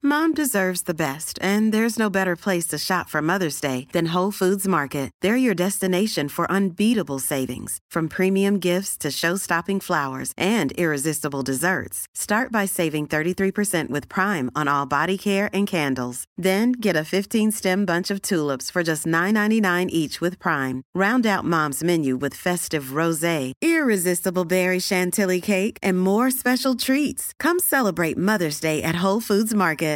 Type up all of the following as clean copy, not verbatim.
Mom deserves the best, and there's no better place to shop for Mother's Day than Whole Foods Market. They're your destination for unbeatable savings, from premium gifts to show-stopping flowers and irresistible desserts. Start by saving 33% with Prime on all body care and candles. Then get a 15-stem bunch of tulips for just $9.99 each with Prime. Round out Mom's menu with festive rosé, irresistible berry chantilly cake, and more special treats. Come celebrate Mother's Day at Whole Foods Market.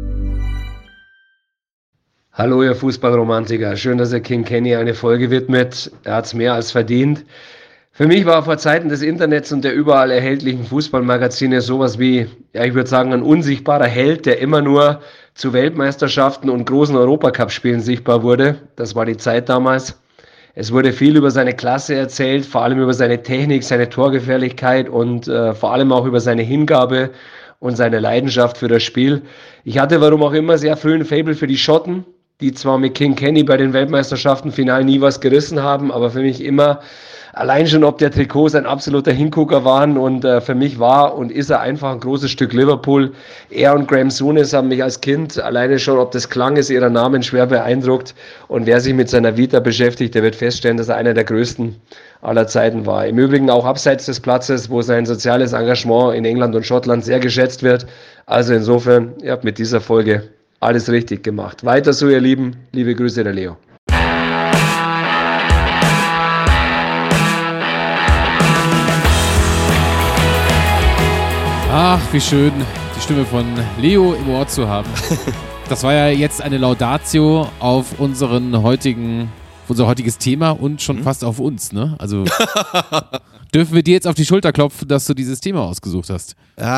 Hallo ihr Fußballromantiker, schön, dass ihr King Kenny eine Folge widmet. Er hat es mehr als verdient. Für mich war vor Zeiten des Internets und der überall erhältlichen Fußballmagazine sowas wie, ja ich würde sagen, ein unsichtbarer Held, der immer nur zu Weltmeisterschaften und großen Europacup-Spielen sichtbar wurde. Das war die Zeit damals. Es wurde viel über seine Klasse erzählt, vor allem über seine Technik, seine Torgefährlichkeit und vor allem auch über seine Hingabe und seine Leidenschaft für das Spiel. Ich hatte warum auch immer sehr früh ein Faible für die Schotten, die zwar mit King Kenny bei den Weltmeisterschaften final nie was gerissen haben, aber für mich immer, allein schon ob der Trikots ein absoluter Hingucker waren und für mich war und ist er einfach ein großes Stück Liverpool. Er und Graham Souness haben mich als Kind alleine schon ob des Klanges ihrer Namen schwer beeindruckt und wer sich mit seiner Vita beschäftigt, der wird feststellen, dass er einer der größten aller Zeiten war. Im Übrigen auch abseits des Platzes, wo sein soziales Engagement in England und Schottland sehr geschätzt wird. Also insofern, ihr habt mit dieser Folge alles richtig gemacht. Weiter so, ihr Lieben. Liebe Grüße, der Leo. Ach, wie schön, die Stimme von Leo im Ohr zu haben. Das war ja jetzt eine Laudatio auf unser heutiges Thema und schon fast auf uns, ne? Also dürfen wir dir jetzt auf die Schulter klopfen, dass du dieses Thema ausgesucht hast?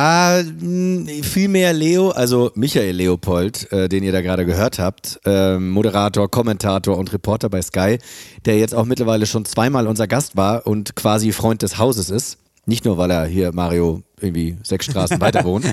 Vielmehr Leo, also Michael Leopold, den ihr da gerade gehört habt, Moderator, Kommentator und Reporter bei Sky, der jetzt auch mittlerweile schon zweimal unser Gast war und quasi Freund des Hauses ist. Nicht nur, weil er hier, Mario, irgendwie 6 Straßen weiter wohnt.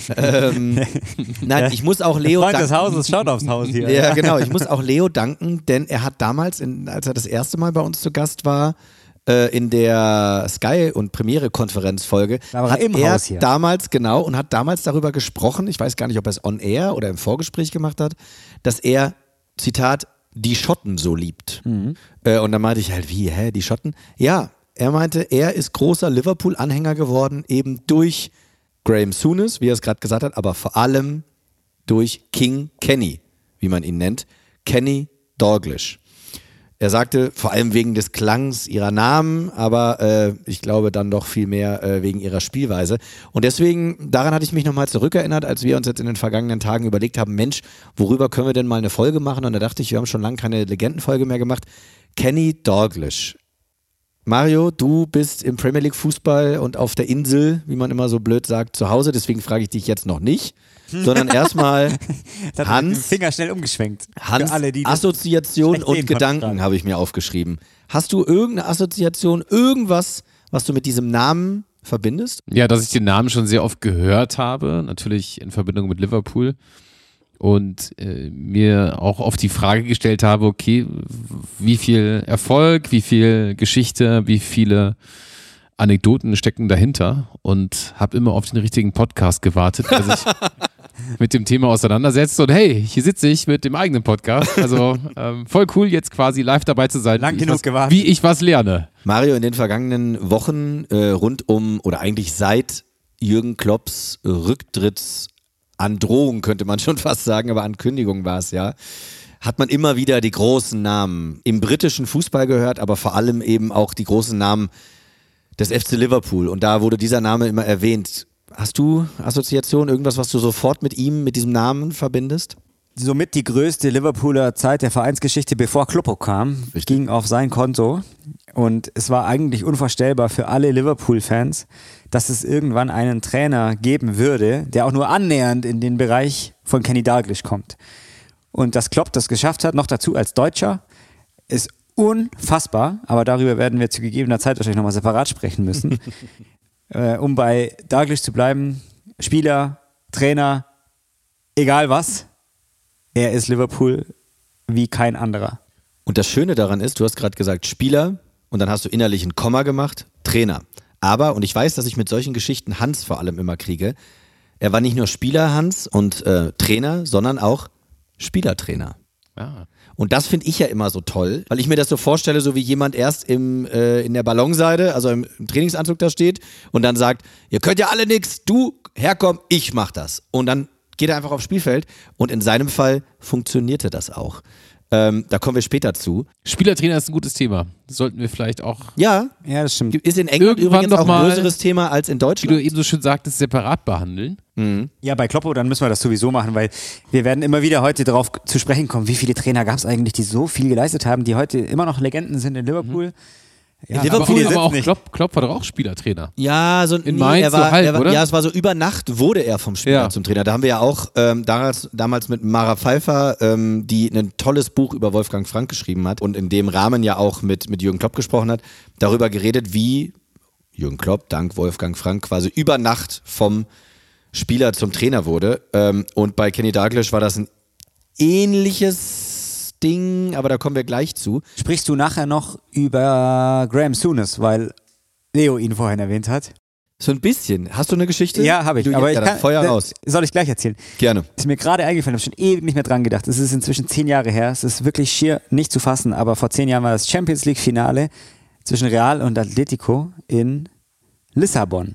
Nein, ich muss auch Leo Freund danken. des Hauses, schaut aufs Haus hier. Ja, genau. Ich muss auch Leo danken, denn er hat damals, als er das erste Mal bei uns zu Gast war, in der Sky- und Premiere-Konferenzfolge, hat er damals, genau, und hat damals darüber gesprochen, ich weiß gar nicht, ob er es on air oder im Vorgespräch gemacht hat, dass er, Zitat, die Schotten so liebt. Und dann meinte ich halt, wie, die Schotten? Ja, er meinte, er ist großer Liverpool-Anhänger geworden, eben durch Graham Souness, wie er es gerade gesagt hat, aber vor allem durch King Kenny, wie man ihn nennt, Kenny Dalglish. Er sagte, vor allem wegen des Klangs ihrer Namen, aber ich glaube dann doch viel mehr wegen ihrer Spielweise. Und deswegen, daran hatte ich mich nochmal zurückerinnert, als wir uns jetzt in den vergangenen Tagen überlegt haben, Mensch, worüber können wir denn mal eine Folge machen? Und da dachte ich, wir haben schon lange keine Legendenfolge mehr gemacht. Kenny Dalglish. Mario, du bist im Premier League Fußball und auf der Insel, wie man immer so blöd sagt, zu Hause. Deswegen frage ich dich jetzt noch nicht, sondern erstmal Hans. Den Finger schnell umgeschwenkt. Hans, für alle, die Assoziation und Gedanken habe ich mir aufgeschrieben. Hast du irgendeine Assoziation, irgendwas, was du mit diesem Namen verbindest? Ja, dass ich den Namen schon sehr oft gehört habe, natürlich in Verbindung mit Liverpool. Und mir auch oft die Frage gestellt habe, okay, wie viel Erfolg, wie viel Geschichte, wie viele Anekdoten stecken dahinter und habe immer auf den richtigen Podcast gewartet, der sich mit dem Thema auseinandersetzt und hey, hier sitze ich mit dem eigenen Podcast, also voll cool jetzt quasi live dabei zu sein, wie ich was lerne. Mario, in den vergangenen Wochen rund um oder eigentlich seit Jürgen Klopps Rücktrittsandrohung könnte man schon fast sagen, aber Ankündigung war es ja, hat man immer wieder die großen Namen im britischen Fußball gehört, aber vor allem eben auch die großen Namen des FC Liverpool und da wurde dieser Name immer erwähnt. Hast du Assoziationen, irgendwas, was du sofort mit ihm, mit diesem Namen verbindest? Somit die größte Liverpooler Zeit der Vereinsgeschichte, bevor Kloppo kam, ging auf sein Konto und es war eigentlich unvorstellbar für alle Liverpool-Fans, dass es irgendwann einen Trainer geben würde, der auch nur annähernd in den Bereich von Kenny Dalglish kommt. Und dass Klopp das geschafft hat, noch dazu als Deutscher, ist unfassbar, aber darüber werden wir zu gegebener Zeit wahrscheinlich nochmal separat sprechen müssen. Um bei Dalglish zu bleiben, Spieler, Trainer, egal was, er ist Liverpool wie kein anderer. Und das Schöne daran ist, du hast gerade gesagt Spieler und dann hast du innerlich ein Komma gemacht, Trainer. Aber, und ich weiß, dass ich mit solchen Geschichten Hans vor allem immer kriege, Er war nicht nur Spieler, Hans, und Trainer, sondern auch Spielertrainer. Ja. Und das finde ich ja immer so toll, weil ich mir das so vorstelle, so wie jemand erst in der Ballonseide, also im Trainingsanzug da steht und dann sagt, ihr könnt ja alle nix, du, herkomm, ich mach das. Und dann geht er einfach aufs Spielfeld und in seinem Fall funktionierte das auch. Da kommen wir später zu. Spielertrainer ist ein gutes Thema. Das sollten wir vielleicht auch. Ja, das stimmt. Ist in England übrigens auch ein größeres Thema als in Deutschland. Wie du eben so schön sagtest, separat behandeln. Mhm. Ja, bei Kloppo, dann müssen wir das sowieso machen, weil wir werden immer wieder heute darauf zu sprechen kommen, wie viele Trainer gab es eigentlich, die so viel geleistet haben, die heute immer noch Legenden sind in Liverpool. Ja, in Liverpool aber auch Klopp war doch auch Spielertrainer. Ja, so in Mainz oder? Ja, es war so über Nacht wurde er vom Spieler zum Trainer. Da haben wir ja auch damals mit Mara Pfeiffer, die ein tolles Buch über Wolfgang Frank geschrieben hat und in dem Rahmen ja auch mit Jürgen Klopp gesprochen hat, darüber geredet, wie Jürgen Klopp dank Wolfgang Frank quasi über Nacht vom Spieler zum Trainer wurde. Und bei Kenny Dalglish war das ein ähnliches Ding, aber da kommen wir gleich zu. Sprichst du nachher noch über Graham Souness, weil Leo ihn vorhin erwähnt hat? So ein bisschen. Hast du eine Geschichte? Ja, habe ich. Aber ich kann, Feuer raus. Soll ich gleich erzählen? Gerne. Ist mir gerade eingefallen, habe schon ewig nicht mehr dran gedacht. Es ist inzwischen 10 Jahre her. Es ist wirklich schier nicht zu fassen, aber vor 10 Jahren war das Champions League Finale zwischen Real und Atletico in Lissabon.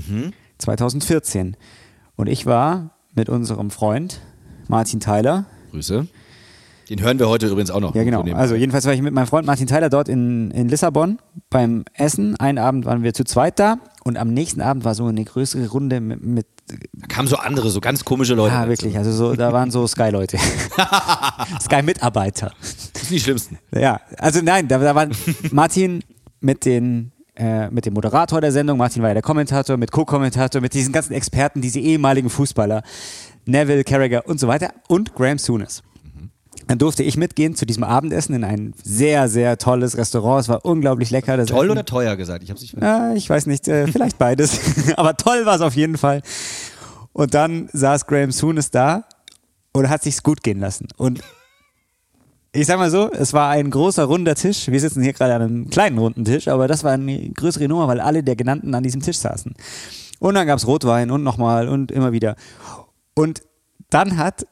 2014. Und ich war mit unserem Freund Martin Tyler. Grüße. Den hören wir heute übrigens auch noch. Ja, genau. Also jedenfalls war ich mit meinem Freund Martin Tyler dort in Lissabon beim Essen. Einen Abend waren wir zu zweit da und am nächsten Abend war so eine größere Runde mit da kamen so andere, so ganz komische Leute. Ja, wirklich. Also so, da waren so Sky-Leute. Sky-Mitarbeiter. Das sind die Schlimmsten. Ja, also nein, da waren Martin mit dem Moderator der Sendung, Martin war ja der Kommentator, mit Co-Kommentator, mit diesen ganzen Experten, diese ehemaligen Fußballer, Neville, Carragher und so weiter und Graham Souness. Dann durfte ich mitgehen zu diesem Abendessen in ein sehr, sehr tolles Restaurant. Es war unglaublich lecker. Das toll Essen. Oder teuer gesagt? Ich hab's nicht verstanden. Ich weiß nicht, vielleicht beides. Aber toll war es auf jeden Fall. Und dann saß Graham Souness da und hat sich's gut gehen lassen. Und ich sag mal so, es war ein großer runder Tisch. Wir sitzen hier gerade an einem kleinen runden Tisch, aber das war eine größere Nummer, weil alle der Genannten an diesem Tisch saßen. Und dann gab's Rotwein und nochmal und immer wieder. Und dann hat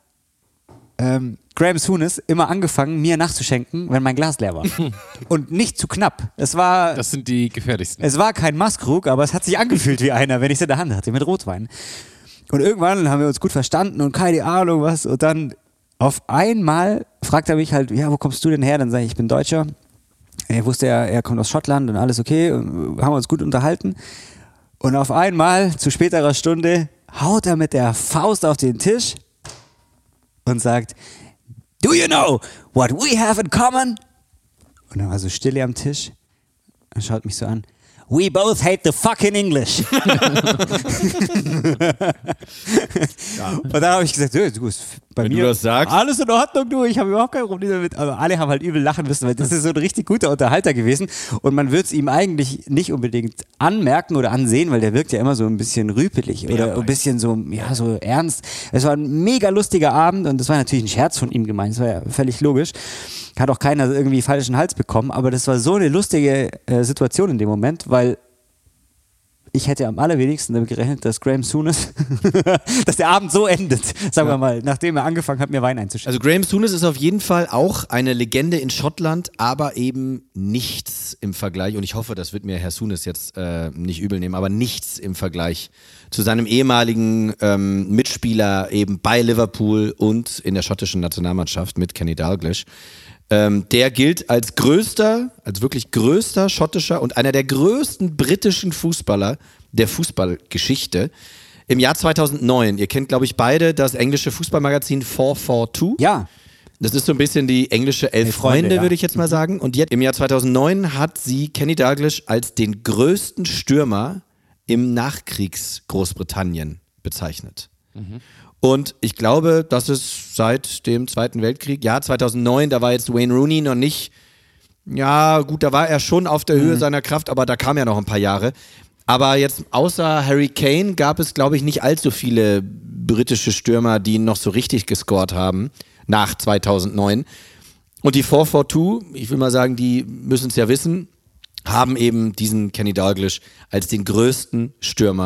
Graham Souness immer angefangen, mir nachzuschenken, wenn mein Glas leer war. Und nicht zu knapp. Das sind die gefährlichsten. Es war kein Maßkrug, aber es hat sich angefühlt wie einer, wenn ich es in der Hand hatte, mit Rotwein. Und irgendwann haben wir uns gut verstanden und keine Ahnung was. Und dann auf einmal fragt er mich halt, ja, wo kommst du denn her? Dann sage ich bin Deutscher. Er wusste, er kommt aus Schottland und alles okay. Und haben uns gut unterhalten. Und auf einmal, zu späterer Stunde, haut er mit der Faust auf den Tisch und sagt, do you know what we have in common? Und dann war so Stille am Tisch und schaut mich so an. We both hate the fucking English. Ja. Und dann habe ich gesagt, du, bei Wenn mir du das sagst. Alles in Ordnung, du, ich habe überhaupt kein Problem damit. Aber alle haben halt übel lachen müssen, weil das ist so ein richtig guter Unterhalter gewesen. Und man wird es ihm eigentlich nicht unbedingt anmerken oder ansehen, weil der wirkt ja immer so ein bisschen rüpelig oder ein bisschen so, ja, so ernst. Es war ein mega lustiger Abend und das war natürlich ein Scherz von ihm gemeint, das war ja völlig logisch. Hat auch keiner irgendwie falschen Hals bekommen, aber das war so eine lustige Situation in dem Moment, weil ich hätte am allerwenigsten damit gerechnet, dass Graham Souness, dass der Abend so endet, sagen wir mal, nachdem er angefangen hat, mir Wein einzuschenken. Also Graham Souness ist auf jeden Fall auch eine Legende in Schottland, aber eben nichts im Vergleich, und ich hoffe, das wird mir Herr Souness jetzt nicht übel nehmen, aber nichts im Vergleich zu seinem ehemaligen Mitspieler eben bei Liverpool und in der schottischen Nationalmannschaft mit Kenny Dalglish. Der gilt als wirklich größter schottischer und einer der größten britischen Fußballer der Fußballgeschichte. Im Jahr 2009, ihr kennt, glaube ich, beide das englische Fußballmagazin 442. Ja. Das ist so ein bisschen die englische Elf Freunde, würde ich jetzt mal sagen. Und jetzt, im Jahr 2009 hat sie Kenny Dalglish als den größten Stürmer im Nachkriegs-Großbritannien bezeichnet. Mhm. Und ich glaube, das ist seit dem Zweiten Weltkrieg, ja 2009, da war jetzt Wayne Rooney noch nicht, ja gut, da war er schon auf der Höhe seiner Kraft, aber da kam ja noch ein paar Jahre. Aber jetzt außer Harry Kane gab es, glaube ich, nicht allzu viele britische Stürmer, die noch so richtig gescored haben nach 2009. Und die 442, ich will mal sagen, die müssen es ja wissen, haben eben diesen Kenny Dalglish als den größten Stürmer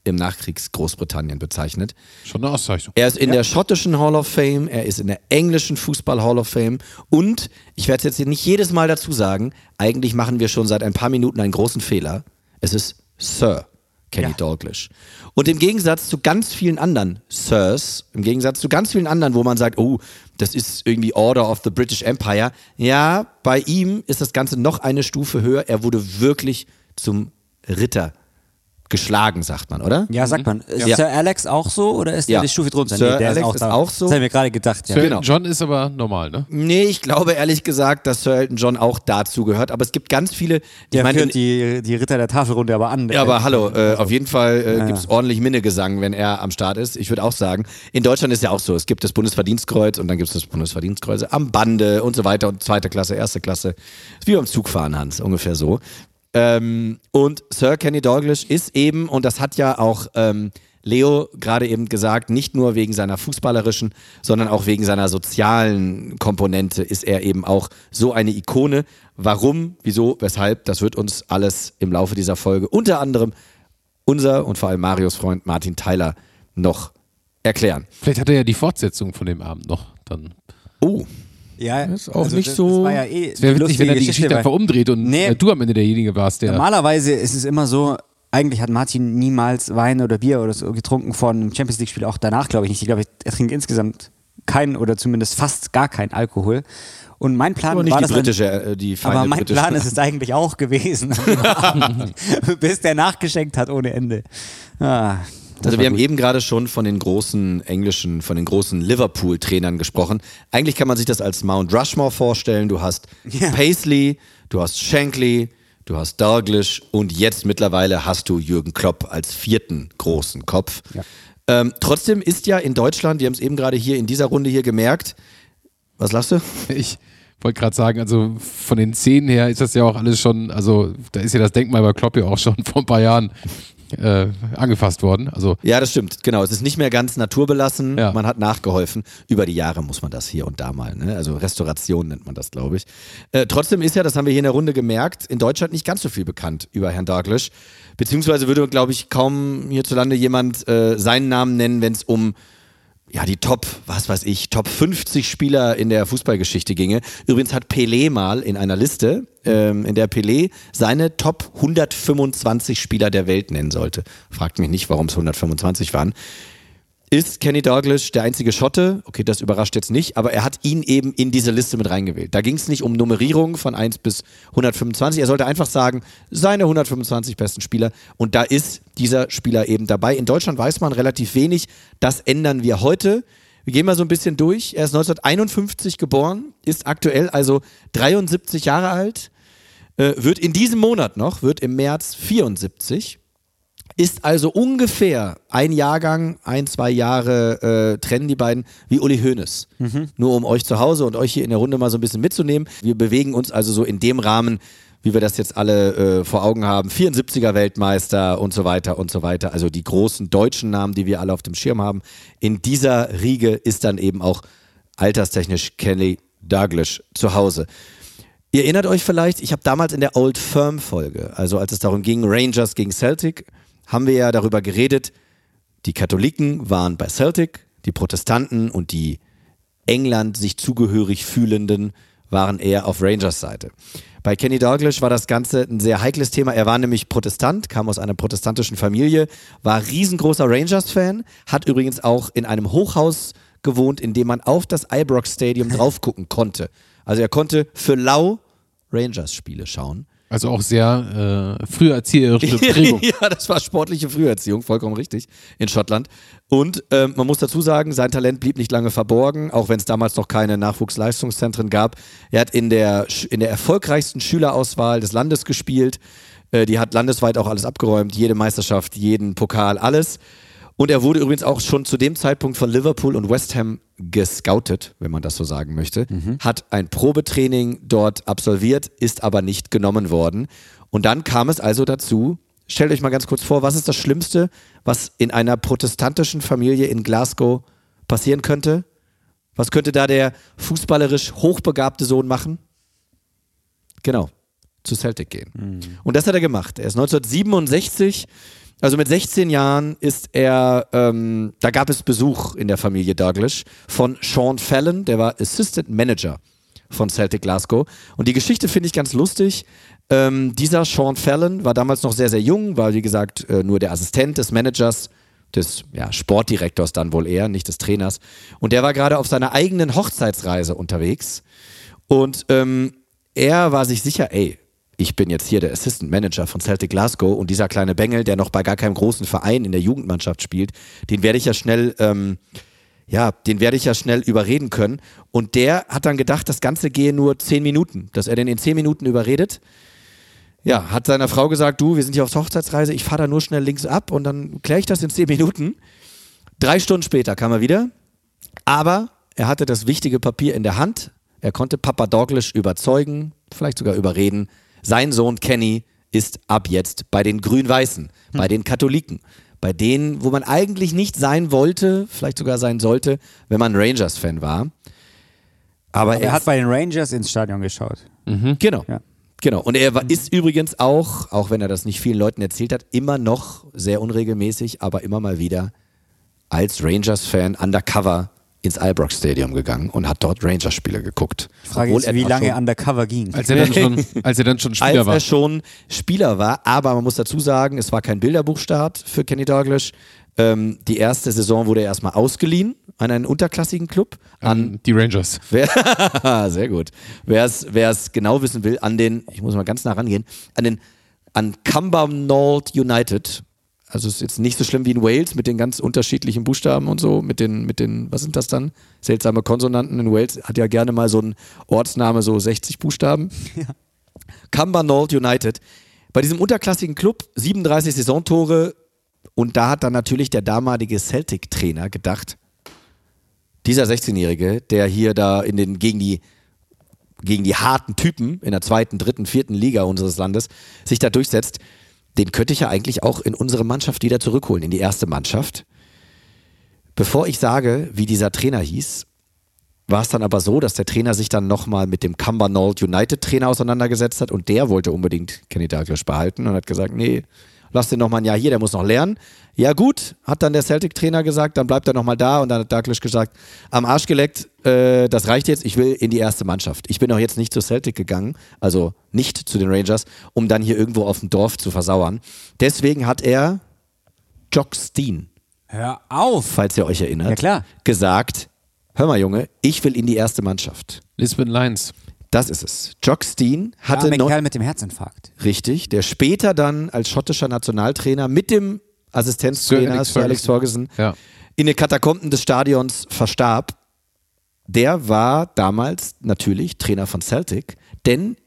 im Nachkriegs-Großbritannien bezeichnet. Schon eine Auszeichnung. Er ist in der schottischen Hall of Fame, er ist in der englischen Fußball Hall of Fame und, ich werde es jetzt nicht jedes Mal dazu sagen, eigentlich machen wir schon seit ein paar Minuten einen großen Fehler. Es ist Sir Kenny Dalglish. Und im Gegensatz zu ganz vielen anderen Sirs, im Gegensatz zu ganz vielen anderen, wo man sagt, oh, das ist irgendwie Order of the British Empire, ja, bei ihm ist das Ganze noch eine Stufe höher. Er wurde wirklich zum Ritter geschlagen, sagt man, oder? Ja, sagt man. Ist Sir Alex auch so oder ist der die Stufe drunter? Sir der Alex ist auch so. Das habe ich mir gerade gedacht. Ja. Sir Elton John ist aber normal, ne? Nee, ich glaube ehrlich gesagt, dass Sir Elton John auch dazu gehört. Aber es gibt ganz viele. Der führt die Ritter der Tafelrunde aber an. Ja, aber hallo, auf jeden Fall gibt es ordentlich Minnegesang, wenn er am Start ist. Ich würde auch sagen, in Deutschland ist ja auch so, es gibt das Bundesverdienstkreuz und dann gibt es das Bundesverdienstkreuz am Bande und so weiter und 2. Klasse, 1. Klasse. Ist wie beim Zugfahren, Hans, ungefähr so. Und Sir Kenny Dalglish ist eben, und das hat ja auch Leo gerade eben gesagt, nicht nur wegen seiner fußballerischen, sondern auch wegen seiner sozialen Komponente ist er eben auch so eine Ikone. Warum, wieso, weshalb, das wird uns alles im Laufe dieser Folge unter anderem unser und vor allem Marios Freund Martin Tyler noch erklären. Vielleicht hat er ja die Fortsetzung von dem Abend noch dann. Oh. Ja, das ist auch nicht so. Das war ja es wäre witzig, wenn er die Geschichte einfach umdreht und du am Ende derjenige warst, der. Normalerweise ist es immer so, eigentlich hat Martin niemals Wein oder Bier oder so getrunken vor einem Champions League-Spiel, auch danach glaube ich nicht. Ich glaube, er trinkt insgesamt keinen oder zumindest fast gar keinen Alkohol. Und mein Plan nicht war die britische, die feine aber mein britische. Plan ist es eigentlich auch gewesen, bis der nachgeschenkt hat ohne Ende. Also wir haben eben gerade schon von den großen englischen, von den großen Liverpool-Trainern gesprochen. Eigentlich kann man sich das als Mount Rushmore vorstellen. Du hast Paisley, du hast Shankly, du hast Dalglish und jetzt mittlerweile hast du Jürgen Klopp als 4. großen Kopf. Ja. Trotzdem ist ja in Deutschland, wir haben es eben gerade hier in dieser Runde hier gemerkt, was lachst du? Ich wollte gerade sagen, also von den Szenen her ist das ja auch alles schon, also da ist ja das Denkmal bei Klopp ja auch schon vor ein paar Jahren angefasst worden. Also ja, das stimmt, genau. Es ist nicht mehr ganz naturbelassen, man hat nachgeholfen. Über die Jahre muss man das hier und da mal, ne? Also Restauration nennt man das, glaube ich. Trotzdem ist ja, das haben wir hier in der Runde gemerkt, in Deutschland nicht ganz so viel bekannt über Herrn Dalglish. Beziehungsweise würde, glaube ich, kaum hierzulande jemand seinen Namen nennen, wenn es um die Top 50 Spieler in der Fußballgeschichte ginge. Übrigens hat Pelé mal in einer Liste, in der Pelé seine Top 125 Spieler der Welt nennen sollte. Fragt mich nicht, warum es 125 waren. Ist Kenny Dalglish der einzige Schotte? Okay, das überrascht jetzt nicht, aber er hat ihn eben in diese Liste mit reingewählt. Da ging es nicht um Nummerierung von 1 bis 125. Er sollte einfach sagen, seine 125 besten Spieler. Und da ist dieser Spieler eben dabei. In Deutschland weiß man relativ wenig. Das ändern wir heute. Wir gehen mal so ein bisschen durch. Er ist 1951 geboren, ist aktuell also 73 Jahre alt, wird in diesem Monat noch, wird im März 74. Ist also ungefähr ein Jahrgang, 1-2 Jahre trennen die beiden, wie Uli Hoeneß. Nur um euch zu Hause und euch hier in der Runde mal so ein bisschen mitzunehmen. Wir bewegen uns also so in dem Rahmen, wie wir das jetzt alle vor Augen haben. 74er Weltmeister und so weiter und so weiter. Also die großen deutschen Namen, die wir alle auf dem Schirm haben. In dieser Riege ist dann eben auch alterstechnisch Kenny Dalglish zu Hause. Ihr erinnert euch vielleicht, ich habe damals in der Old Firm-Folge, also als es darum ging, Rangers gegen Celtic, haben wir ja darüber geredet, die Katholiken waren bei Celtic, die Protestanten und die England sich zugehörig fühlenden waren eher auf Rangers Seite. Bei Kenny Dalglish war das Ganze ein sehr heikles Thema. Er war nämlich Protestant, kam aus einer protestantischen Familie, war riesengroßer Rangers-Fan, hat übrigens auch in einem Hochhaus gewohnt, in dem man auf das Ibrox Stadium drauf gucken konnte. Also er konnte für lau Rangers-Spiele schauen. Also auch sehr früherzieherische Prägung. Ja, das war sportliche Früherziehung, vollkommen richtig, in Schottland. Und man muss dazu sagen, sein Talent blieb nicht lange verborgen, auch wenn es damals noch keine Nachwuchsleistungszentren gab. Er hat in der erfolgreichsten Schülerauswahl des Landes gespielt. Die hat landesweit auch alles abgeräumt, jede Meisterschaft, jeden Pokal, alles. Und er wurde übrigens auch schon zu dem Zeitpunkt von Liverpool und West Ham gescoutet, wenn man das so sagen möchte, hat ein Probetraining dort absolviert, ist aber nicht genommen worden. Und dann kam es also dazu, stellt euch mal ganz kurz vor, was ist das Schlimmste, was in einer protestantischen Familie in Glasgow passieren könnte? Was könnte da der fußballerisch hochbegabte Sohn machen? Genau, zu Celtic gehen. Und das hat er gemacht. Er ist 1967 Also mit 16 Jahren ist er, da gab es Besuch in der Familie Douglas von Sean Fallon, der war Assistant Manager von Celtic Glasgow. Und die Geschichte finde ich ganz lustig. Dieser Sean Fallon war damals noch sehr, sehr jung, war wie gesagt nur der Assistent des Managers, des Sportdirektors dann wohl eher, nicht des Trainers. Und der war gerade auf seiner eigenen Hochzeitsreise unterwegs. Und er war sich sicher, ich bin jetzt hier der Assistant Manager von Celtic Glasgow und dieser kleine Bengel, der noch bei gar keinem großen Verein in der Jugendmannschaft spielt, den werde ich ja schnell überreden können. Und der hat dann gedacht, das Ganze gehe nur 10 Minuten, dass er den in 10 Minuten überredet. Ja, hat seiner Frau gesagt, du, wir sind hier auf Hochzeitsreise, ich fahre da nur schnell links ab und dann kläre ich das in 10 Minuten. 3 Stunden später kam er wieder, aber er hatte das wichtige Papier in der Hand. Er konnte Papa Douglas überzeugen, vielleicht sogar überreden. Sein Sohn Kenny ist ab jetzt bei den Grün-Weißen, bei den Katholiken, bei denen, wo man eigentlich nicht sein wollte, vielleicht sogar sein sollte, wenn man Rangers-Fan war. Aber er hat bei den Rangers ins Stadion geschaut. Genau. Ja. Genau. Und er ist übrigens auch wenn er das nicht vielen Leuten erzählt hat, immer noch sehr unregelmäßig, aber immer mal wieder als Rangers-Fan undercover ins Ibrox Stadium gegangen und hat dort Rangers-Spiele geguckt. Die Frage ist, wie lange er undercover ging. Als er dann schon Spieler war. Als er schon Spieler war, aber man muss dazu sagen, es war kein Bilderbuchstart für Kenny Douglas. Die erste Saison wurde er erstmal ausgeliehen an einen unterklassigen Club. An die Rangers. Sehr gut. Wer es genau wissen will, ich muss mal ganz nah rangehen, an Cumbernauld United. Also ist jetzt nicht so schlimm wie in Wales mit den ganz unterschiedlichen Buchstaben und so, mit den, was sind das dann? Seltsame Konsonanten. In Wales hat ja gerne mal so ein Ortsname so 60 Buchstaben. Ja. Cumbernauld United. Bei diesem unterklassigen Club 37 Saisontore und da hat dann natürlich der damalige Celtic-Trainer gedacht, dieser 16-Jährige, der hier da gegen die harten Typen in der 2., 3., 4. Liga unseres Landes sich da durchsetzt, den könnte ich ja eigentlich auch in unsere Mannschaft wieder zurückholen, in die erste Mannschaft. Bevor ich sage, wie dieser Trainer hieß, war es dann aber so, dass der Trainer sich dann nochmal mit dem Cumbernauld United Trainer auseinandergesetzt hat und der wollte unbedingt Kenny Douglas behalten und hat gesagt, nee, lass den nochmal ein Jahr hier, der muss noch lernen. Ja gut, hat dann der Celtic-Trainer gesagt, dann bleibt er nochmal da und dann hat Douglas gesagt, am Arsch geleckt, das reicht jetzt, ich will in die erste Mannschaft. Ich bin auch jetzt nicht zu Celtic gegangen, also nicht zu den Rangers, um dann hier irgendwo auf dem Dorf zu versauern. Deswegen hat er Jock Stein, hör auf, falls ihr euch erinnert, ja, klar, gesagt, hör mal Junge, ich will in die erste Mannschaft. Lisbon Lions. Das ist es. Jock Stein hatte noch... Kerl mit dem Herzinfarkt. Richtig, der später dann als schottischer Nationaltrainer mit dem Assistenztrainer Sir Alex Ferguson in den Katakomben des Stadions verstarb. Der war damals natürlich Trainer von Celtic, denn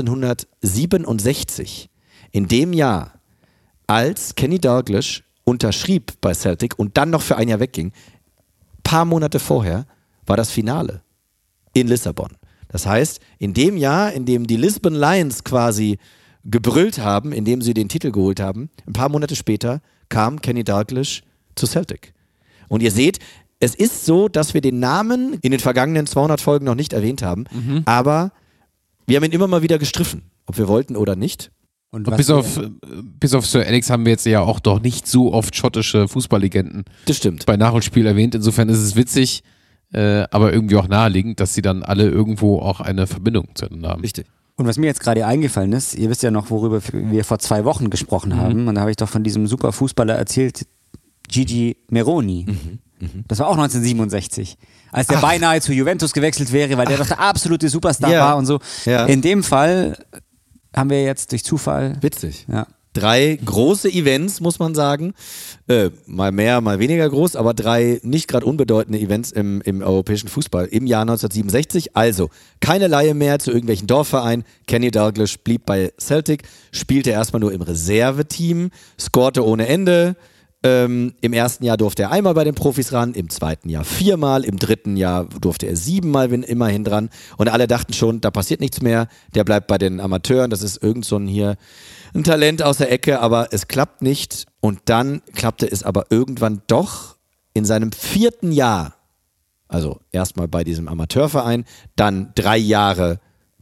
1967, in dem Jahr, als Kenny Douglas unterschrieb bei Celtic und dann noch für ein Jahr wegging, ein paar Monate vorher war das Finale in Lissabon. Das heißt, in dem Jahr, in dem die Lisbon Lions quasi gebrüllt haben, in dem sie den Titel geholt haben, ein paar Monate später kam Kenny Douglas zu Celtic. Und ihr seht, es ist so, dass wir den Namen in den vergangenen 200 Folgen noch nicht erwähnt haben, aber wir haben ihn immer mal wieder gestriffen, ob wir wollten oder nicht. Und bis auf Sir Alex haben wir jetzt ja auch doch nicht so oft schottische Fußballlegenden bei Nachholspiel erwähnt. Insofern ist es witzig, aber irgendwie auch naheliegend, dass sie dann alle irgendwo auch eine Verbindung zueinander haben. Richtig. Und was mir jetzt gerade eingefallen ist, ihr wisst ja noch, worüber wir vor 2 Wochen gesprochen haben, und da habe ich doch von diesem super Fußballer erzählt, Gigi Meroni. Das war auch 1967, als der beinahe zu Juventus gewechselt wäre, weil der doch der absolute Superstar war und so. Ja. In dem Fall haben wir jetzt durch Zufall... Witzig. Ja. 3 große Events, muss man sagen. Mal mehr, mal weniger groß, aber 3 nicht gerade unbedeutende Events im europäischen Fußball im Jahr 1967. Also keine Leihe mehr zu irgendwelchen Dorfvereinen. Kenny Douglas blieb bei Celtic, spielte erstmal nur im Reserveteam, scorte ohne Ende. Im ersten Jahr durfte er einmal bei den Profis ran, im zweiten Jahr 4-mal, im dritten Jahr durfte er 7-mal immerhin dran. Und alle dachten schon, da passiert nichts mehr, der bleibt bei den Amateuren, das ist irgend so ein Talent aus der Ecke, aber es klappt nicht. Und dann klappte es aber irgendwann doch in seinem 4. Jahr, also erstmal bei diesem Amateurverein, dann 3 Jahre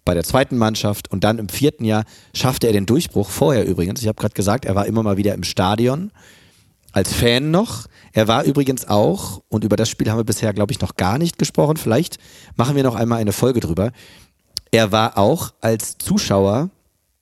bei der zweiten Mannschaft und dann im 4. Jahr schaffte er den Durchbruch. Vorher übrigens, ich habe gerade gesagt, er war immer mal wieder im Stadion, als Fan noch. Er war übrigens auch, und über das Spiel haben wir bisher, glaube ich, noch gar nicht gesprochen, vielleicht machen wir noch einmal eine Folge drüber, er war auch als Zuschauer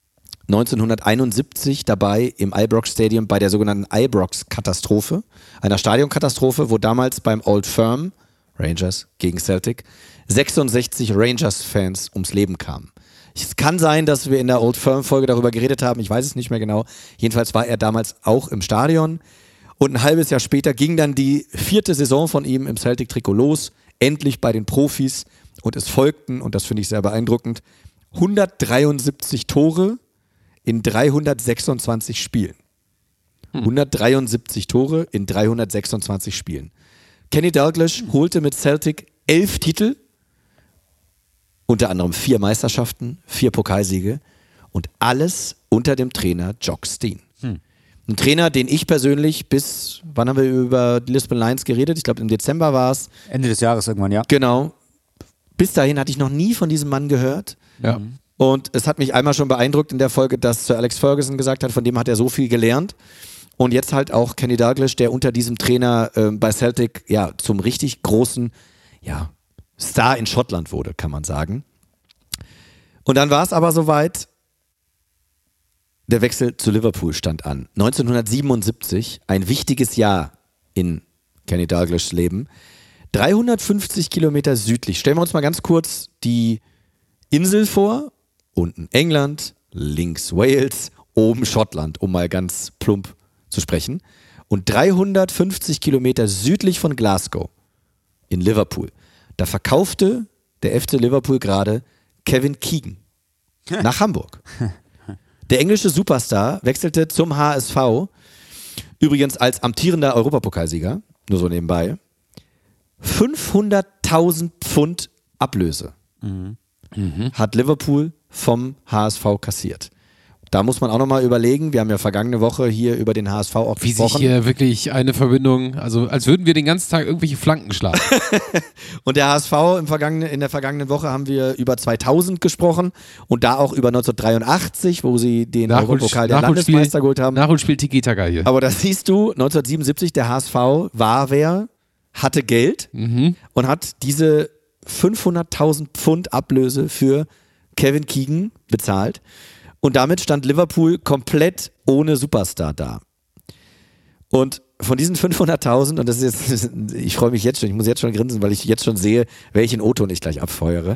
1971 dabei im Ibrox Stadium bei der sogenannten Ibrox-Katastrophe, einer Stadionkatastrophe, wo damals beim Old Firm, Rangers gegen Celtic, 66 Rangers-Fans ums Leben kamen. Es kann sein, dass wir in der Old Firm-Folge darüber geredet haben, ich weiß es nicht mehr genau. Jedenfalls war er damals auch im Stadion. Und ein halbes Jahr später ging dann die 4. Saison von ihm im Celtic-Trikot los, endlich bei den Profis. Und es folgten, und das finde ich sehr beeindruckend, 173 Tore in 326 Spielen. 173 Tore in 326 Spielen. Kenny Dalglish holte mit Celtic 11 Titel, unter anderem 4 Meisterschaften, 4 Pokalsiege und alles unter dem Trainer Jock Stein. Ein Trainer, den ich persönlich bis, wann haben wir über die Lisbon Lions geredet? Ich glaube im Dezember war es. Ende des Jahres irgendwann, ja. Genau. Bis dahin hatte ich noch nie von diesem Mann gehört. Ja. Und es hat mich einmal schon beeindruckt in der Folge, dass Sir Alex Ferguson gesagt hat, von dem hat er so viel gelernt. Und jetzt halt auch Kenny Dalglish, der unter diesem Trainer bei Celtic ja zum richtig großen Star in Schottland wurde, kann man sagen. Und dann war es aber soweit, der Wechsel zu Liverpool stand an. 1977, ein wichtiges Jahr in Kenny Dalglishs Leben. 350 Kilometer südlich. Stellen wir uns mal ganz kurz die Insel vor. Unten England, links Wales, oben Schottland, um mal ganz plump zu sprechen. Und 350 Kilometer südlich von Glasgow, in Liverpool, da verkaufte der FC Liverpool gerade Kevin Keegan nach Hamburg. Der englische Superstar wechselte zum HSV, übrigens als amtierender Europapokalsieger, nur so nebenbei. 500.000 Pfund Ablöse hat Liverpool vom HSV kassiert. Da muss man auch nochmal überlegen, wir haben ja vergangene Woche hier über den HSV auch Wie gesprochen. sich hier wirklich eine Verbindung, also als würden wir den ganzen Tag irgendwelche Flanken schlagen. Und der HSV in der vergangenen Woche haben wir über 2000 gesprochen und da auch über 1983, wo sie den Europapokal der Landesmeister geholt haben. Nachholspiel Tiki-Taka hier. Aber da siehst du, 1977, der HSV war wer, hatte Geld und hat diese 500.000 Pfund Ablöse für Kevin Keegan bezahlt. Und damit stand Liverpool komplett ohne Superstar da. Und von diesen 500.000, und das ist jetzt, ich freue mich jetzt schon, ich muss jetzt schon grinsen, weil ich jetzt schon sehe, welchen O-Ton ich gleich abfeuere.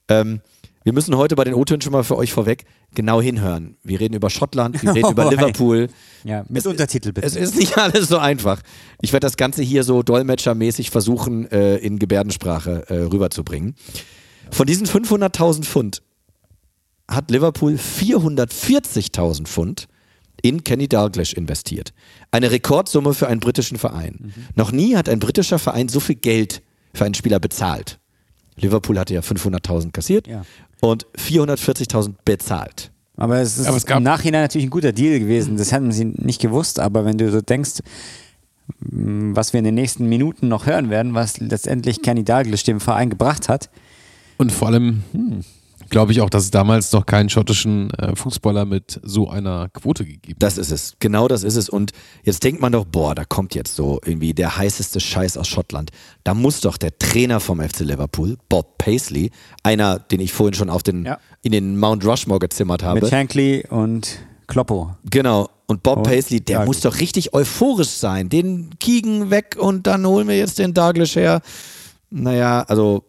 Wir müssen heute bei den O-Tönen schon mal für euch vorweg genau hinhören. Wir reden über Schottland, wir reden über Liverpool. Ja, mit Untertitel bitte. Es ist nicht alles so einfach. Ich werde das Ganze hier so dolmetschermäßig versuchen, in Gebärdensprache rüberzubringen. Von diesen 500.000 Pfund hat Liverpool 440.000 Pfund in Kenny Dalglish investiert. Eine Rekordsumme für einen britischen Verein. Noch nie hat ein britischer Verein so viel Geld für einen Spieler bezahlt. Liverpool hatte ja 500.000 kassiert und 440.000 bezahlt. Aber es ist im Nachhinein natürlich ein guter Deal gewesen. Das hätten sie nicht gewusst, aber wenn du so denkst, was wir in den nächsten Minuten noch hören werden, was letztendlich Kenny Dalglish dem Verein gebracht hat. Und vor allem glaube ich auch, dass es damals noch keinen schottischen Fußballer mit so einer Quote gegeben hat. Das ist es. Genau das ist es. Und jetzt denkt man doch, boah, da kommt jetzt so irgendwie der heißeste Scheiß aus Schottland. Da muss doch der Trainer vom FC Liverpool, Bob Paisley, einer, den ich vorhin schon in den Mount Rushmore gezimmert habe. Mit Shankly und Kloppo. Genau. Und Bob Paisley, der muss doch richtig euphorisch sein. Den Keegan weg und dann holen wir jetzt den Dalglish her. Naja, also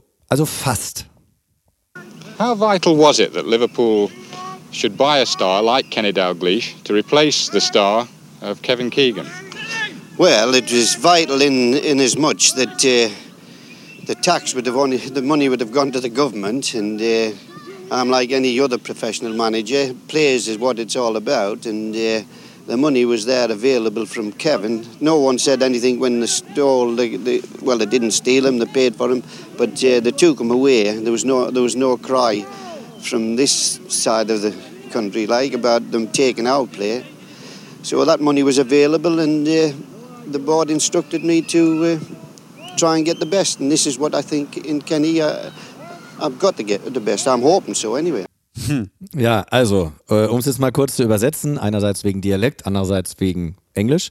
fast. How vital was it that Liverpool should buy a star like Kenny Dalglish to replace the star of Kevin Keegan? Well, it was vital in as much that the tax would have the money would have gone to the government, and I'm like any other professional manager. Players is what it's all about, and the money was there available from Kevin. No one said anything when they stole. Well, they didn't steal him; they paid for him, but they took him away. There was no cry from this side of the country like about them taking our player. So that money was available, and the board instructed me to try and get the best. And this is what I think in Kenny. I've got to get the best. I'm hoping so anyway. Ja, also, um es jetzt mal kurz zu übersetzen, einerseits wegen Dialekt, andererseits wegen Englisch.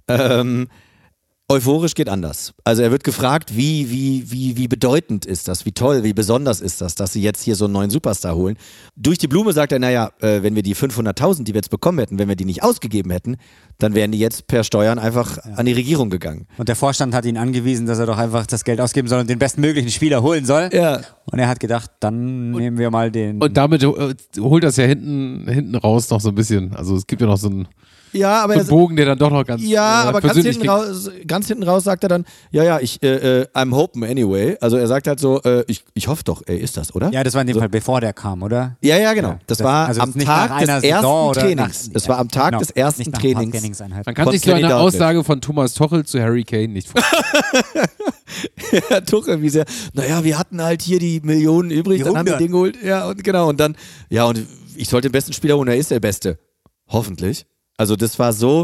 Euphorisch geht anders. Also er wird gefragt, wie bedeutend ist das, wie toll, wie besonders ist das, dass sie jetzt hier so einen neuen Superstar holen. Durch die Blume sagt er, naja, wenn wir die 500.000, die wir jetzt bekommen hätten, wenn wir die nicht ausgegeben hätten, dann wären die jetzt per Steuern einfach an die Regierung gegangen. Und der Vorstand hat ihn angewiesen, dass er doch einfach das Geld ausgeben soll und den bestmöglichen Spieler holen soll. Ja. Und er hat gedacht, dann nehmen wir mal den... Und damit holt das ja hinten raus noch so ein bisschen. Also es gibt ja noch so einen... Ja, aber so ein Bogen, der dann doch noch ganz aber ganz hinten raus sagt er dann, I'm hoping anyway. Also er sagt halt so, ich hoffe doch, ist das, oder? Ja, das war in dem Fall bevor der kam, oder? Ja, genau. Das war also am Tag des ersten Trainings. Das war am Tag des ersten Trainings. Man kann sich so eine Aussage von Thomas Tuchel zu Harry Kane nicht vorstellen. Ja, Tuchel, wie sehr, wir hatten halt hier die Millionen übrig, dann haben wir den geholt. Ja, und genau. Und dann, und ich sollte den besten Spieler holen, er ist der Beste. Hoffentlich. Also das war so,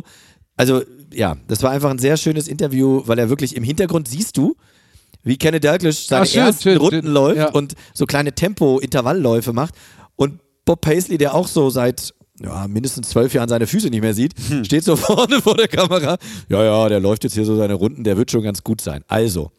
das war einfach ein sehr schönes Interview, weil er wirklich im Hintergrund siehst du, wie Kenny Dalglish seine ersten Runden läuft und so kleine Tempo-Intervallläufe macht und Bob Paisley, der auch so seit mindestens 12 Jahren seine Füße nicht mehr sieht, steht so vorne vor der Kamera. Ja, der läuft jetzt hier so seine Runden, der wird schon ganz gut sein. Also,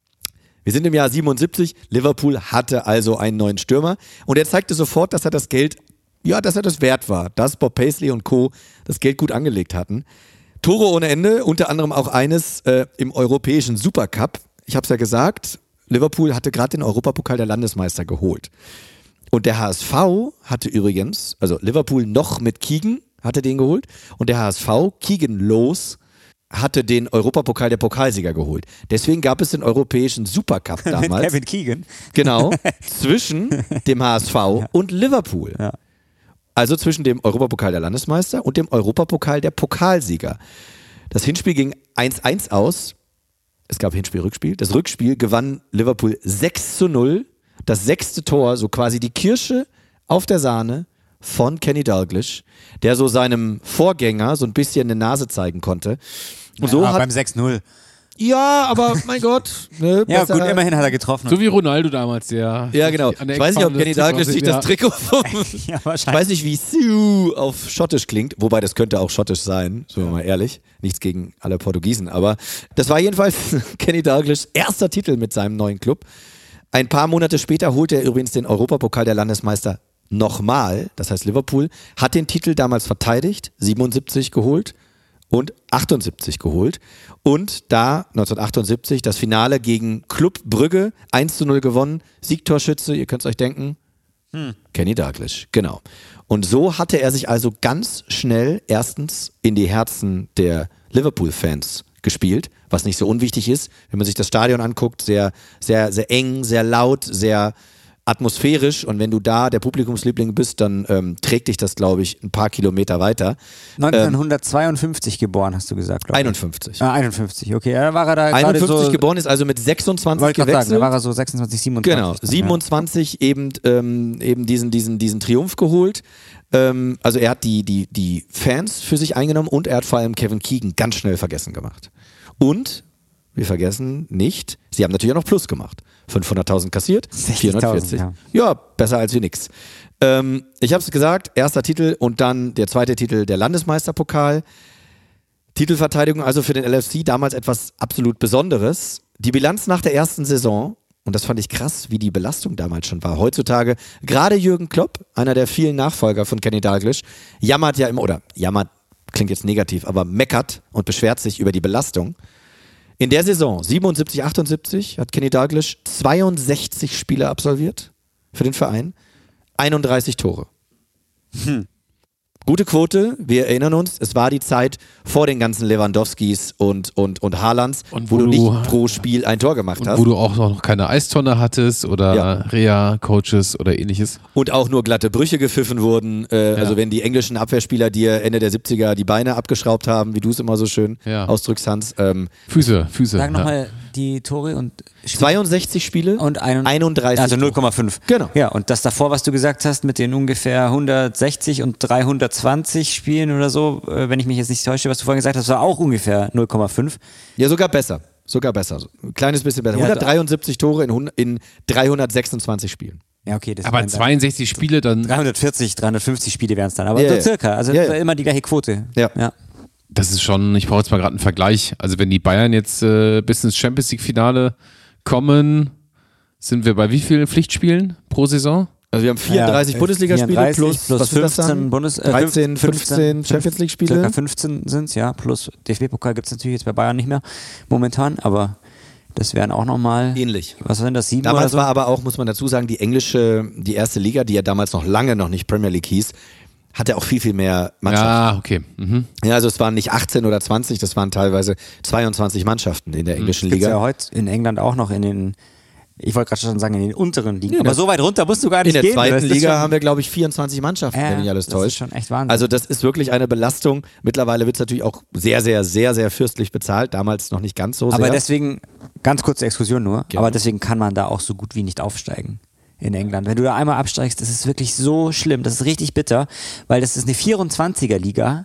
wir sind im Jahr 77, Liverpool hatte also einen neuen Stürmer und er zeigte sofort, dass er das Geld dass er das wert war, dass Bob Paisley und Co. das Geld gut angelegt hatten. Tore ohne Ende, unter anderem auch eines im europäischen Supercup. Ich habe es ja gesagt, Liverpool hatte gerade den Europapokal der Landesmeister geholt. Und der HSV hatte übrigens, also Liverpool noch mit Keegan hatte den geholt und der HSV, Keegan los, hatte den Europapokal der Pokalsieger geholt. Deswegen gab es den europäischen Supercup damals. Mit Kevin Keegan. Genau, zwischen dem HSV und Liverpool. Ja. Also zwischen dem Europapokal der Landesmeister und dem Europapokal der Pokalsieger. Das Hinspiel ging 1-1 aus. Es gab Hinspiel, Rückspiel. Das Rückspiel gewann Liverpool 6-0. Das 6. Tor, so quasi die Kirsche auf der Sahne von Kenny Dalglish, der so seinem Vorgänger so ein bisschen eine Nase zeigen konnte. Und so beim 6-0. Ja, aber mein Gott. Ne, ja, gut, immerhin hat er getroffen. So wie Ronaldo damals, der. Ja, genau. Ich weiß nicht, ob Kenny Dalglish sich das Trikot ich weiß nicht, wie Siu auf Schottisch klingt. Wobei, das könnte auch Schottisch sein, sind wir mal ehrlich. Nichts gegen alle Portugiesen. Aber das war jedenfalls Kenny Dalglishs erster Titel mit seinem neuen Club. Ein paar Monate später holte er übrigens den Europapokal der Landesmeister nochmal. Das heißt, Liverpool hat den Titel damals verteidigt, 77 geholt. Und 78 geholt. Und da 1978 das Finale gegen Club Brügge 1-0 gewonnen. Siegtorschütze, ihr könnt es euch denken, Kenny Dalglish, genau. Und so hatte er sich also ganz schnell erstens in die Herzen der Liverpool-Fans gespielt, was nicht so unwichtig ist, wenn man sich das Stadion anguckt, sehr, sehr, sehr eng, sehr laut, sehr atmosphärisch und wenn du da der Publikumsliebling bist, dann trägt dich das, glaube ich, ein paar Kilometer weiter. 1952 geboren, hast du gesagt, glaube ich. 51. 51, okay. Ja, war er da 51 so, geboren, ist also mit 26 gewechselt. Sagen, da war er so 26, 27. Genau, 27 eben diesen Triumph geholt. Also er hat die Fans für sich eingenommen und er hat vor allem Kevin Keegan ganz schnell vergessen gemacht. Und wir vergessen nicht, sie haben natürlich auch noch Plus gemacht. 500.000 kassiert, 440. Ja, besser als wie nix. Ich habe es gesagt, erster Titel und dann der zweite Titel, der Landesmeisterpokal. Titelverteidigung also für den LFC, damals etwas absolut Besonderes. Die Bilanz nach der ersten Saison, und das fand ich krass, wie die Belastung damals schon war. Heutzutage, gerade Jürgen Klopp, einer der vielen Nachfolger von Kenny Dalglish, jammert ja immer, oder jammert klingt jetzt negativ, aber meckert und beschwert sich über die Belastung. In der Saison 77, 78 hat Kenny Dalglish 62 Spiele absolviert für den Verein, 31 Tore. Gute Quote, wir erinnern uns, es war die Zeit vor den ganzen Lewandowskis und Haalands, und wo du nicht pro Spiel ein Tor gemacht hast. Wo du auch noch keine Eistonne hattest oder Reha-Coaches oder ähnliches. Und auch nur glatte Brüche gepfiffen wurden. Also wenn die englischen Abwehrspieler dir Ende der 70er die Beine abgeschraubt haben, wie du es immer so schön ausdrückst, Hans. Füße. Sag nochmal die Tore und 62 Spiele und 31. Also 0,5. Genau. Ja, und das davor, was du gesagt hast, mit den ungefähr 160 und 320 Spielen oder so, wenn ich mich jetzt nicht täusche, was du vorhin gesagt hast, war auch ungefähr 0,5. Ja, sogar besser. Sogar besser. Ein kleines bisschen besser. 173 Tore in 326 Spielen. Ja, okay. Das aber 62 Spiele dann. 340, 350 Spiele wären es dann. Aber so circa. Also immer die gleiche Quote. Ja. Das ist schon, ich brauche jetzt mal gerade einen Vergleich. Also wenn die Bayern jetzt bis ins Champions League-Finale kommen, sind wir bei wie vielen Pflichtspielen pro Saison? Also wir haben 34 Bundesligaspiele plus 15 13, 15 Champions League-Spiele. Circa 15 sind es, ja. Plus DFB-Pokal gibt es natürlich jetzt bei Bayern nicht mehr momentan, aber das wären auch nochmal... Ähnlich. Was sind das, 7 damals oder so? War aber auch, muss man dazu sagen, die erste Liga, die ja damals noch lange noch nicht Premier League hieß, hatte auch viel, viel mehr Mannschaften. Ja, okay. Mhm. Ja, also es waren nicht 18 oder 20, das waren teilweise 22 Mannschaften in der englischen Liga. Das ja heute in England auch noch in den... Ich wollte gerade schon sagen, in den unteren Ligen. Aber so weit runter musst du gar nicht gehen. In der zweiten Liga haben wir, glaube ich, 24 Mannschaften, wenn mich alles täuscht. Das ist schon echt Wahnsinn. Also das ist wirklich eine Belastung. Mittlerweile wird es natürlich auch sehr, sehr, sehr, sehr fürstlich bezahlt. Damals noch nicht ganz so sehr. Aber deswegen, ganz kurze Exkursion nur, aber deswegen kann man da auch so gut wie nicht aufsteigen in England. Wenn du da einmal absteigst, das ist wirklich so schlimm. Das ist richtig bitter, weil das ist eine 24er-Liga.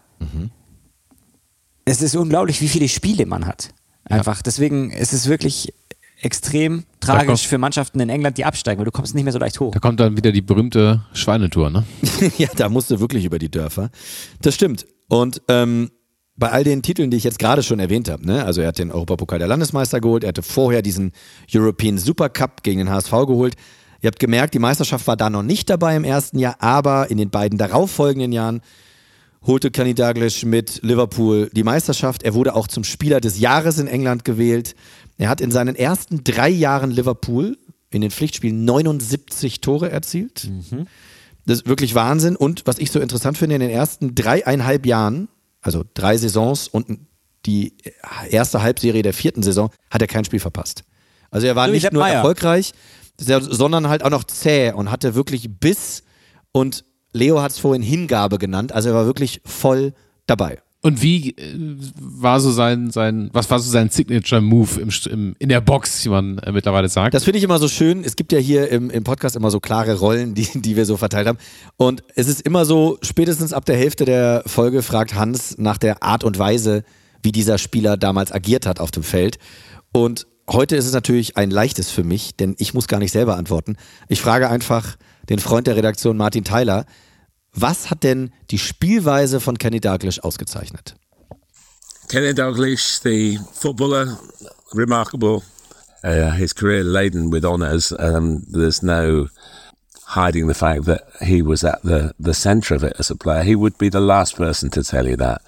Es ist unglaublich, wie viele Spiele man hat. Einfach. Deswegen ist es wirklich extrem tragisch für Mannschaften in England, die absteigen, weil du kommst nicht mehr so leicht hoch. Da kommt dann wieder die berühmte Schweinetour, ne? Ja, da musst du wirklich über die Dörfer. Das stimmt. Und bei all den Titeln, die ich jetzt gerade schon erwähnt habe, ne? Also er hat den Europapokal der Landesmeister geholt, er hatte vorher diesen European Super Cup gegen den HSV geholt. Ihr habt gemerkt, die Meisterschaft war da noch nicht dabei im ersten Jahr, aber in den beiden darauffolgenden Jahren holte Kenny Dalglish mit Liverpool die Meisterschaft. Er wurde auch zum Spieler des Jahres in England gewählt. Er hat in seinen ersten 3 Jahren Liverpool in den Pflichtspielen 79 Tore erzielt. Das ist wirklich Wahnsinn. Und was ich so interessant finde, in den ersten 3,5 Jahren, also 3 Saisons und die erste Halbserie der 4. Saison, hat er kein Spiel verpasst. Also er war nicht nur erfolgreich, sondern halt auch noch zäh und hatte wirklich Biss, und Leo hat es vorhin Hingabe genannt, also er war wirklich voll dabei. Und wie war so was war so sein Signature-Move in der Box, wie man mittlerweile sagt? Das finde ich immer so schön. Es gibt ja hier im Podcast immer so klare Rollen, die wir so verteilt haben. Und es ist immer so, spätestens ab der Hälfte der Folge fragt Hans nach der Art und Weise, wie dieser Spieler damals agiert hat auf dem Feld. Und heute ist es natürlich ein leichtes für mich, denn ich muss gar nicht selber antworten. Ich frage einfach den Freund der Redaktion Martin Tyler: Was hat denn die Spielweise von Kenny Dalglish ausgezeichnet? Kenny Dalglish, the footballer, remarkable. His career laden with honours. There's no hiding the fact that he was at the centre of it as a player. He would be the last person to tell you that.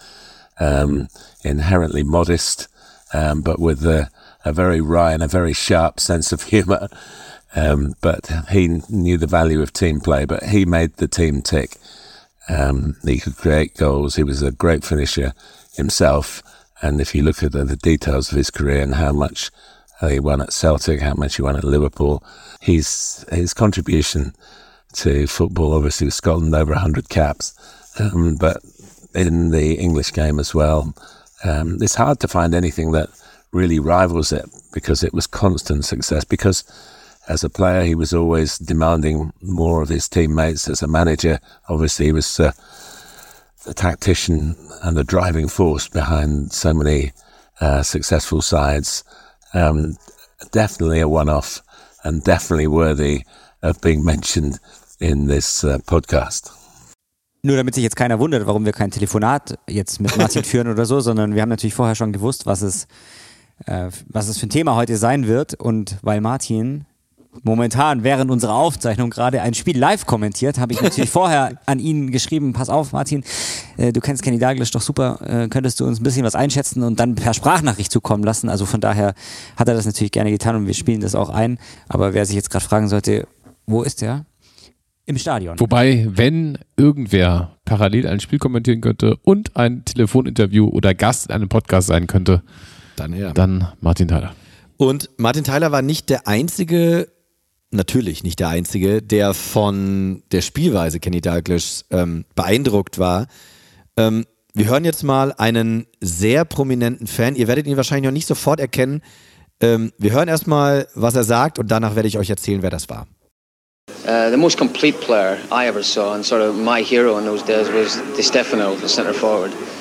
Inherently modest, but with a very wry and a very sharp sense of humour. But he knew the value of team play, but he made the team tick. He could create goals. He was a great finisher himself. And if you look at the details of his career and how much he won at Celtic, how much he won at Liverpool, his contribution to football, obviously with Scotland, over 100 caps, but in the English game as well. It's hard to find anything that really rivals it, because it was constant success. Because as a player, he was always demanding more of his teammates. As a manager, obviously, he was the tactician and the driving force behind so many successful sides. Definitely a one-off and definitely worthy of being mentioned in this podcast. Nur damit sich jetzt keiner wundert, warum wir kein Telefonat jetzt mit Martin führen oder so, sondern wir haben natürlich vorher schon gewusst, was es für ein Thema heute sein wird. Und weil Martin momentan während unserer Aufzeichnung gerade ein Spiel live kommentiert, habe ich natürlich vorher an ihn geschrieben: Pass auf, Martin, du kennst Kenny Dalglish doch super, könntest du uns ein bisschen was einschätzen und dann per Sprachnachricht zukommen lassen. Also von daher hat er das natürlich gerne getan und wir spielen das auch ein. Aber wer sich jetzt gerade fragen sollte, wo ist der? Im Stadion. Wobei, wenn irgendwer parallel ein Spiel kommentieren könnte und ein Telefoninterview oder Gast in einem Podcast sein könnte, dann Martin Tyler. Und Martin Tyler war nicht der Einzige, natürlich nicht der Einzige, der von der Spielweise Kenny Dalglish beeindruckt war. Wir hören jetzt mal einen sehr prominenten Fan. Ihr werdet ihn wahrscheinlich noch nicht sofort erkennen. Wir hören erstmal, was er sagt, und danach werde ich euch erzählen, wer das war. The most complete player I ever saw, and sort of my hero in those days, was Di Stefano, the centre forward,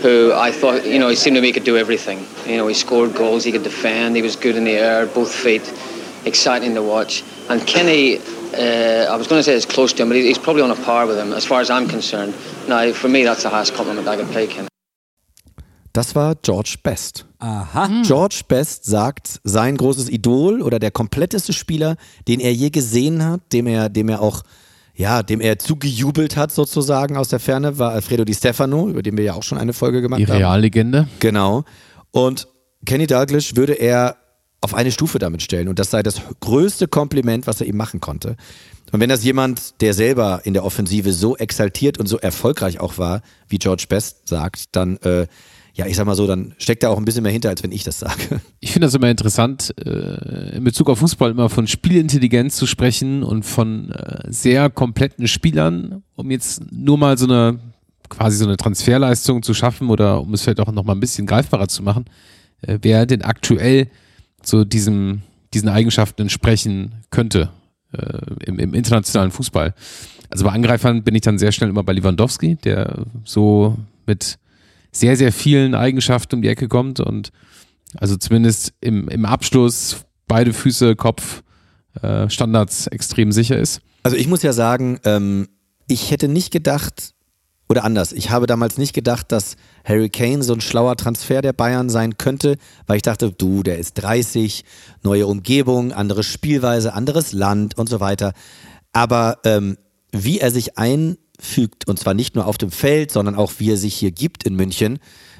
who I thought, he seemed to me he could do everything. He scored goals, he could defend, he was good in the air, both feet, exciting to watch. And Kenny, I was going to say it's close to him, but he's probably on a par with him, as far as I'm concerned. Now, for me, that's the highest compliment I can pay Kenny. Das war George Best. Aha. George Best sagt, sein großes Idol oder der kompletteste Spieler, den er je gesehen hat, dem er zugejubelt hat sozusagen aus der Ferne, war Alfredo Di Stefano, über den wir ja auch schon eine Folge gemacht haben. Die Reallegende. Genau. Und Kenny Dalglish würde er auf eine Stufe damit stellen und das sei das größte Kompliment, was er ihm machen konnte. Und wenn das jemand, der selber in der Offensive so exaltiert und so erfolgreich auch war, wie George Best sagt, dann ich sag mal so, dann steckt da auch ein bisschen mehr hinter, als wenn ich das sage. Ich finde das immer interessant, in Bezug auf Fußball immer von Spielintelligenz zu sprechen und von sehr kompletten Spielern, um jetzt nur mal so eine Transferleistung zu schaffen oder um es vielleicht auch noch mal ein bisschen greifbarer zu machen, wer denn aktuell so diesen Eigenschaften entsprechen könnte im internationalen Fußball. Also bei Angreifern bin ich dann sehr schnell immer bei Lewandowski, der so mit sehr, sehr vielen Eigenschaften um die Ecke kommt und also zumindest im Abschluss beide Füße, Kopf, Standards extrem sicher ist. Also ich muss ja sagen, ich hätte nicht gedacht, oder anders, ich habe damals nicht gedacht, dass Harry Kane so ein schlauer Transfer der Bayern sein könnte, weil ich dachte, der ist 30, neue Umgebung, andere Spielweise, anderes Land und so weiter. Aber wie er sich einfügt, und zwar nicht nur auf dem Feld, sondern auch wie er sich hier gibt in München,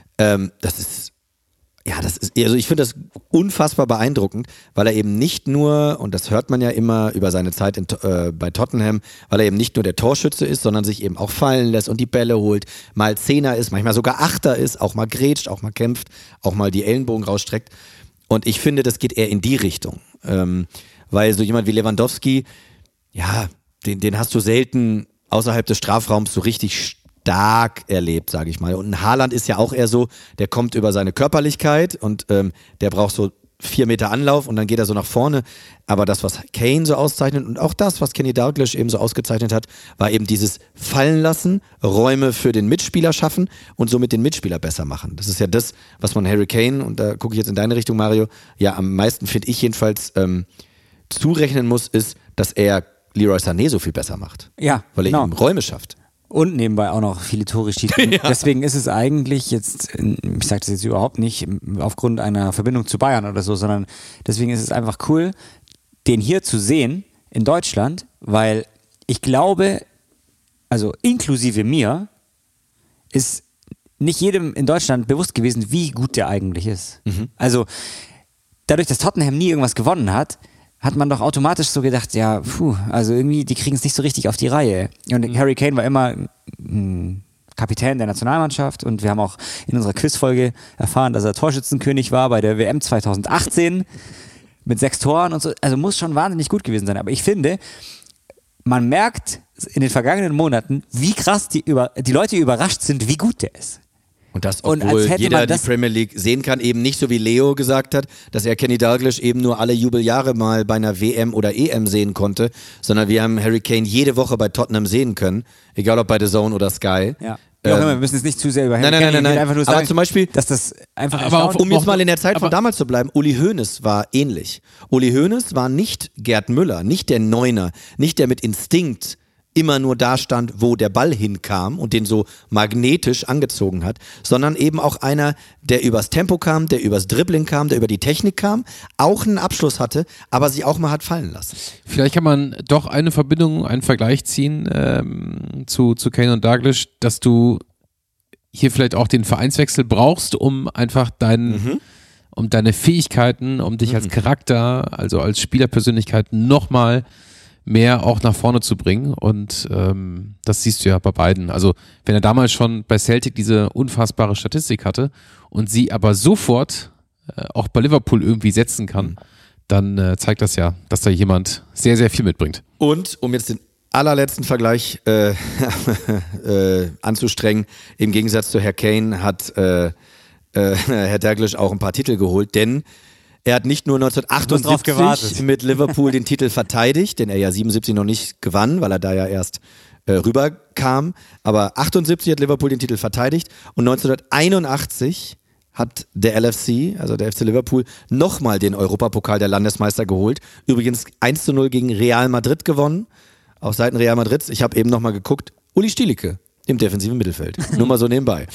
also ich finde das unfassbar beeindruckend, weil er eben nicht nur, und das hört man ja immer über seine Zeit bei Tottenham, weil er eben nicht nur der Torschütze ist, sondern sich eben auch fallen lässt und die Bälle holt, mal Zehner ist, manchmal sogar Achter ist, auch mal grätscht, auch mal kämpft, auch mal die Ellenbogen rausstreckt. Und ich finde, das geht eher in die Richtung. Weil so jemand wie Lewandowski, ja, den hast du selten außerhalb des Strafraums so richtig stark erlebt, sage ich mal. Und ein Haaland ist ja auch eher so, der kommt über seine Körperlichkeit und der braucht so 4 Meter Anlauf und dann geht er so nach vorne. Aber das, was Kane so auszeichnet und auch das, was Kenny Dalglish eben so ausgezeichnet hat, war eben dieses Fallen lassen, Räume für den Mitspieler schaffen und somit den Mitspieler besser machen. Das ist ja das, was man Harry Kane, und da gucke ich jetzt in deine Richtung, Mario, ja am meisten, finde ich jedenfalls, zurechnen muss, ist, dass er Leroy Sané so viel besser macht. Ja, weil er ihm Räume schafft. Und nebenbei auch noch viele Tore schießt. Ja. Deswegen ist es eigentlich jetzt, ich sage das jetzt überhaupt nicht aufgrund einer Verbindung zu Bayern oder so, sondern deswegen ist es einfach cool, den hier zu sehen in Deutschland, weil ich glaube, also inklusive mir, ist nicht jedem in Deutschland bewusst gewesen, wie gut der eigentlich ist. Mhm. Also dadurch, dass Tottenham nie irgendwas gewonnen hat man doch automatisch so gedacht, ja, also irgendwie, die kriegen es nicht so richtig auf die Reihe. Und Harry Kane war immer Kapitän der Nationalmannschaft und wir haben auch in unserer Quizfolge erfahren, dass er Torschützenkönig war bei der WM 2018 mit 6 Toren und so. Also muss schon wahnsinnig gut gewesen sein. Aber ich finde, man merkt in den vergangenen Monaten, wie krass die Leute überrascht sind, wie gut der ist. Und das, obwohl jeder die Premier League sehen kann, eben nicht so wie Leo gesagt hat, dass er Kenny Dalglish eben nur alle Jubeljahre mal bei einer WM oder EM sehen konnte, sondern wir haben Harry Kane jede Woche bei Tottenham sehen können, egal ob bei The Zone oder Sky. Ja. Wir müssen jetzt nicht zu sehr über Harry Kane nein. einfach nur sagen, aber zum Beispiel, dass das einfach erstaunlich ist. Um jetzt mal in der Zeit von damals zu bleiben, Uli Hoeneß war ähnlich. Uli Hoeneß war nicht Gerd Müller, nicht der Neuner, nicht der mit Instinkt immer nur da stand, wo der Ball hinkam und den so magnetisch angezogen hat, sondern eben auch einer, der übers Tempo kam, der übers Dribbling kam, der über die Technik kam, auch einen Abschluss hatte, aber sich auch mal hat fallen lassen. Vielleicht kann man doch eine Verbindung, einen Vergleich ziehen zu Kane und Dalglish, dass du hier vielleicht auch den Vereinswechsel brauchst, um einfach um deine Fähigkeiten, um dich als Charakter, also als Spielerpersönlichkeit nochmal mehr auch nach vorne zu bringen und das siehst du ja bei beiden. Also wenn er damals schon bei Celtic diese unfassbare Statistik hatte und sie aber sofort auch bei Liverpool irgendwie setzen kann, dann zeigt das ja, dass da jemand sehr, sehr viel mitbringt. Und um jetzt den allerletzten Vergleich anzustrengen, im Gegensatz zu Herr Kane hat Herr Dalglish auch ein paar Titel geholt, denn er hat nicht nur 1978 mit Liverpool den Titel verteidigt, den er ja 77 noch nicht gewann, weil er da ja erst rüberkam. Aber 78 hat Liverpool den Titel verteidigt und 1981 hat der LFC, also der FC Liverpool, nochmal den Europapokal der Landesmeister geholt. Übrigens 1:0 gegen Real Madrid gewonnen. Auf Seiten Real Madrids, ich habe eben nochmal geguckt, Uli Stielicke im defensiven Mittelfeld. Nur mal so nebenbei.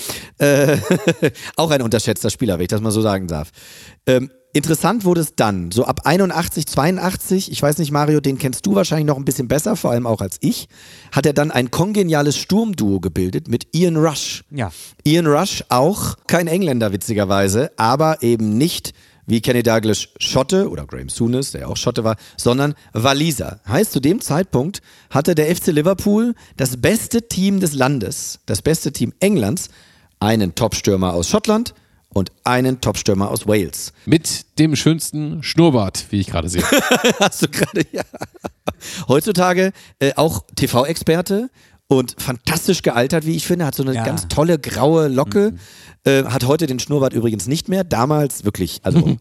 Auch ein unterschätzter Spieler, wenn ich das mal so sagen darf. Interessant wurde es dann, so ab 81, 82, ich weiß nicht, Mario, den kennst du wahrscheinlich noch ein bisschen besser, vor allem auch als ich, hat er dann ein kongeniales Sturmduo gebildet mit Ian Rush. Ja. Ian Rush, auch kein Engländer witzigerweise, aber eben nicht wie Kenny Dalglish Schotte oder Graham Souness, der ja auch Schotte war, sondern Waliser. Heißt, zu dem Zeitpunkt hatte der FC Liverpool das beste Team des Landes, das beste Team Englands, einen Topstürmer aus Schottland und einen Topstürmer aus Wales. Mit dem schönsten Schnurrbart, wie ich gerade sehe. Hast du gerade, ja. Heutzutage auch TV-Experte und fantastisch gealtert, wie ich finde. Hat so eine ganz tolle graue Locke. Hat heute den Schnurrbart übrigens nicht mehr. Damals wirklich, also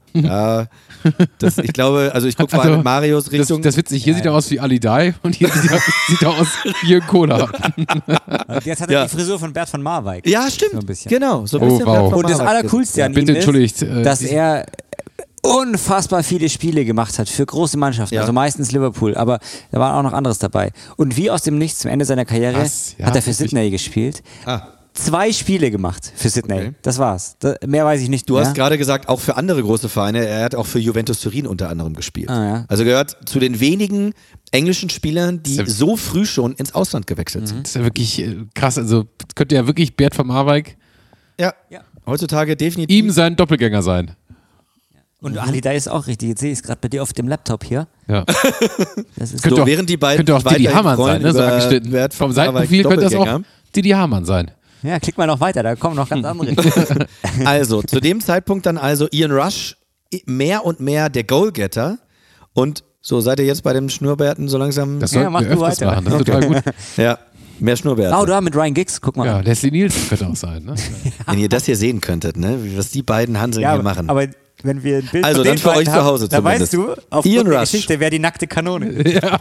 ich glaube, also ich gucke vor allem mit Marios Richtung. Das ist witzig, hier sieht er aus wie Ali Dai und hier sieht er aus wie Jürgen Kohler. Jetzt hat er die Frisur von Bert von Marwijk. Ja, stimmt. So ein bisschen. Genau, so ein bisschen. Wow. Und das Allercoolste an ihm ist, dass er unfassbar viele Spiele gemacht hat für große Mannschaften, also meistens Liverpool, aber da war auch noch anderes dabei. Und wie aus dem Nichts zum Ende seiner Karriere hat er für Sydney gespielt. 2 Spiele gemacht für Sydney. Okay. Das war's. Mehr weiß ich nicht. Du hast gerade gesagt, auch für andere große Vereine. Er hat auch für Juventus Turin unter anderem gespielt. Also gehört zu den wenigen englischen Spielern, die so früh schon ins Ausland gewechselt sind. Das ist ja wirklich krass. Also könnte ja wirklich Bert von Marwijk heutzutage definitiv ihm sein Doppelgänger sein. Und Ali Dai ist auch richtig. Jetzt sehe ich es gerade bei dir auf dem Laptop hier. Ja. Das ist so, während die beiden könnte auch Didi Hamann sein, ne? So angeschnitten. Vom Seitenprofil könnte das auch Didi Hamann sein. Ja, klick mal noch weiter, da kommen noch ganz andere. Also, zu dem Zeitpunkt dann also Ian Rush mehr und mehr der Goalgetter und so seid ihr jetzt bei dem Schnurrbärten so langsam. Das sollten wir öfters machen, das ist total gut. Ja, mehr Schnurrbärte. Oh, da mit Ryan Giggs, guck mal. Ja, Leslie Nielsen könnte auch sein. Ne? Wenn ihr das hier sehen könntet, ne? Was die beiden Hanseln hier machen. Aber wenn wir ein Bild also dann für euch zu Hause dann weißt du, auf Ian der Rush. Geschichte wäre die nackte Kanone.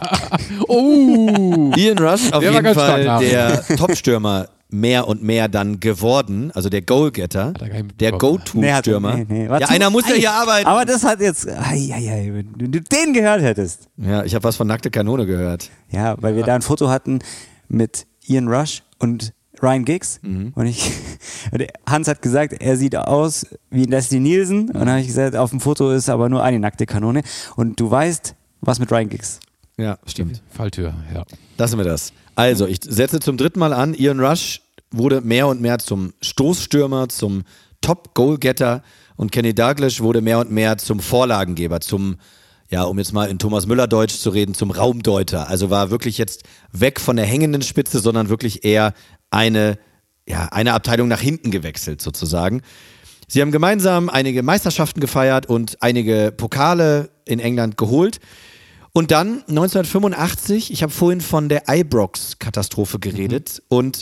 Ian Rush auf jeden Fall der Topstürmer mehr und mehr dann geworden, also der Goalgetter, der Go-To-Stürmer. Ja, einer muss ja hier arbeiten. Aber das hat jetzt, wenn du den gehört hättest. Ja, ich habe was von nackte Kanone gehört. Ja, weil wir da ein Foto hatten mit Ian Rush und Ryan Giggs und Hans hat gesagt, er sieht aus wie Leslie Nielsen und dann habe ich gesagt, auf dem Foto ist aber nur eine nackte Kanone und du weißt, was mit Ryan Giggs. Ja, stimmt. Falltür, ja. Lassen wir das. Also, ich setze zum 3. Mal an, Ian Rush wurde mehr und mehr zum Stoßstürmer, zum Top-Goalgetter und Kenny Dalglish wurde mehr und mehr zum Vorlagengeber, zum, ja, um jetzt mal in Thomas Müller-Deutsch zu reden, zum Raumdeuter. Also war wirklich jetzt weg von der hängenden Spitze, sondern wirklich eher eine Abteilung nach hinten gewechselt sozusagen. Sie haben gemeinsam einige Meisterschaften gefeiert und einige Pokale in England geholt. Und dann 1985, ich habe vorhin von der Ibrox-Katastrophe geredet und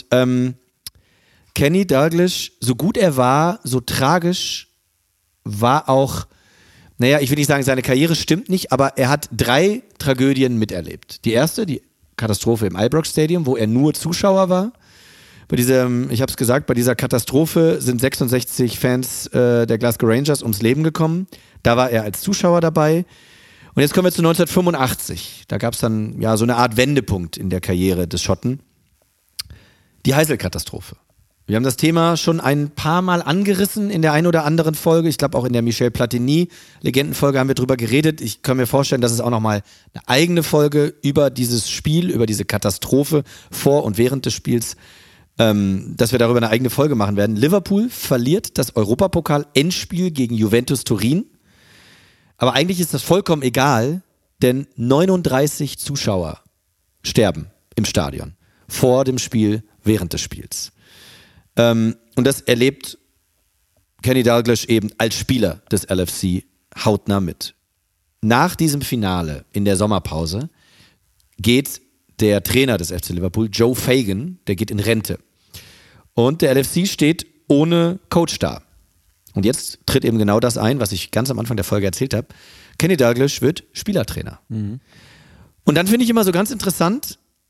Kenny Dalglish, so gut er war, so tragisch war auch, naja, ich will nicht sagen, seine Karriere stimmt nicht, aber er hat 3 Tragödien miterlebt. Die erste, die Katastrophe im Ibrox Stadium, wo er nur Zuschauer war. Bei diesem, ich habe es gesagt, bei dieser Katastrophe sind 66 Fans der Glasgow Rangers ums Leben gekommen. Da war er als Zuschauer dabei. Und jetzt kommen wir zu 1985. Da gab es dann ja so eine Art Wendepunkt in der Karriere des Schotten. Die Heysel-Katastrophe. Wir haben das Thema schon ein paar Mal angerissen in der einen oder anderen Folge. Ich glaube auch in der Michel Platini-Legendenfolge haben wir drüber geredet. Ich kann mir vorstellen, dass es auch nochmal eine eigene Folge über dieses Spiel, über diese Katastrophe vor und während des Spiels, dass wir darüber eine eigene Folge machen werden. Liverpool verliert das Europapokal-Endspiel gegen Juventus Turin. Aber eigentlich ist das vollkommen egal, denn 39 Zuschauer sterben im Stadion. Vor dem Spiel, während des Spiels. Und das erlebt Kenny Dalglish eben als Spieler des LFC hautnah mit. Nach diesem Finale in der Sommerpause geht der Trainer des FC Liverpool, Joe Fagan, der geht in Rente. Und der LFC steht ohne Coach da. Und jetzt tritt eben genau das ein, was ich ganz am Anfang der Folge erzählt habe. Kenny Dalglish wird Spielertrainer. Und dann finde ich immer so ganz interessant,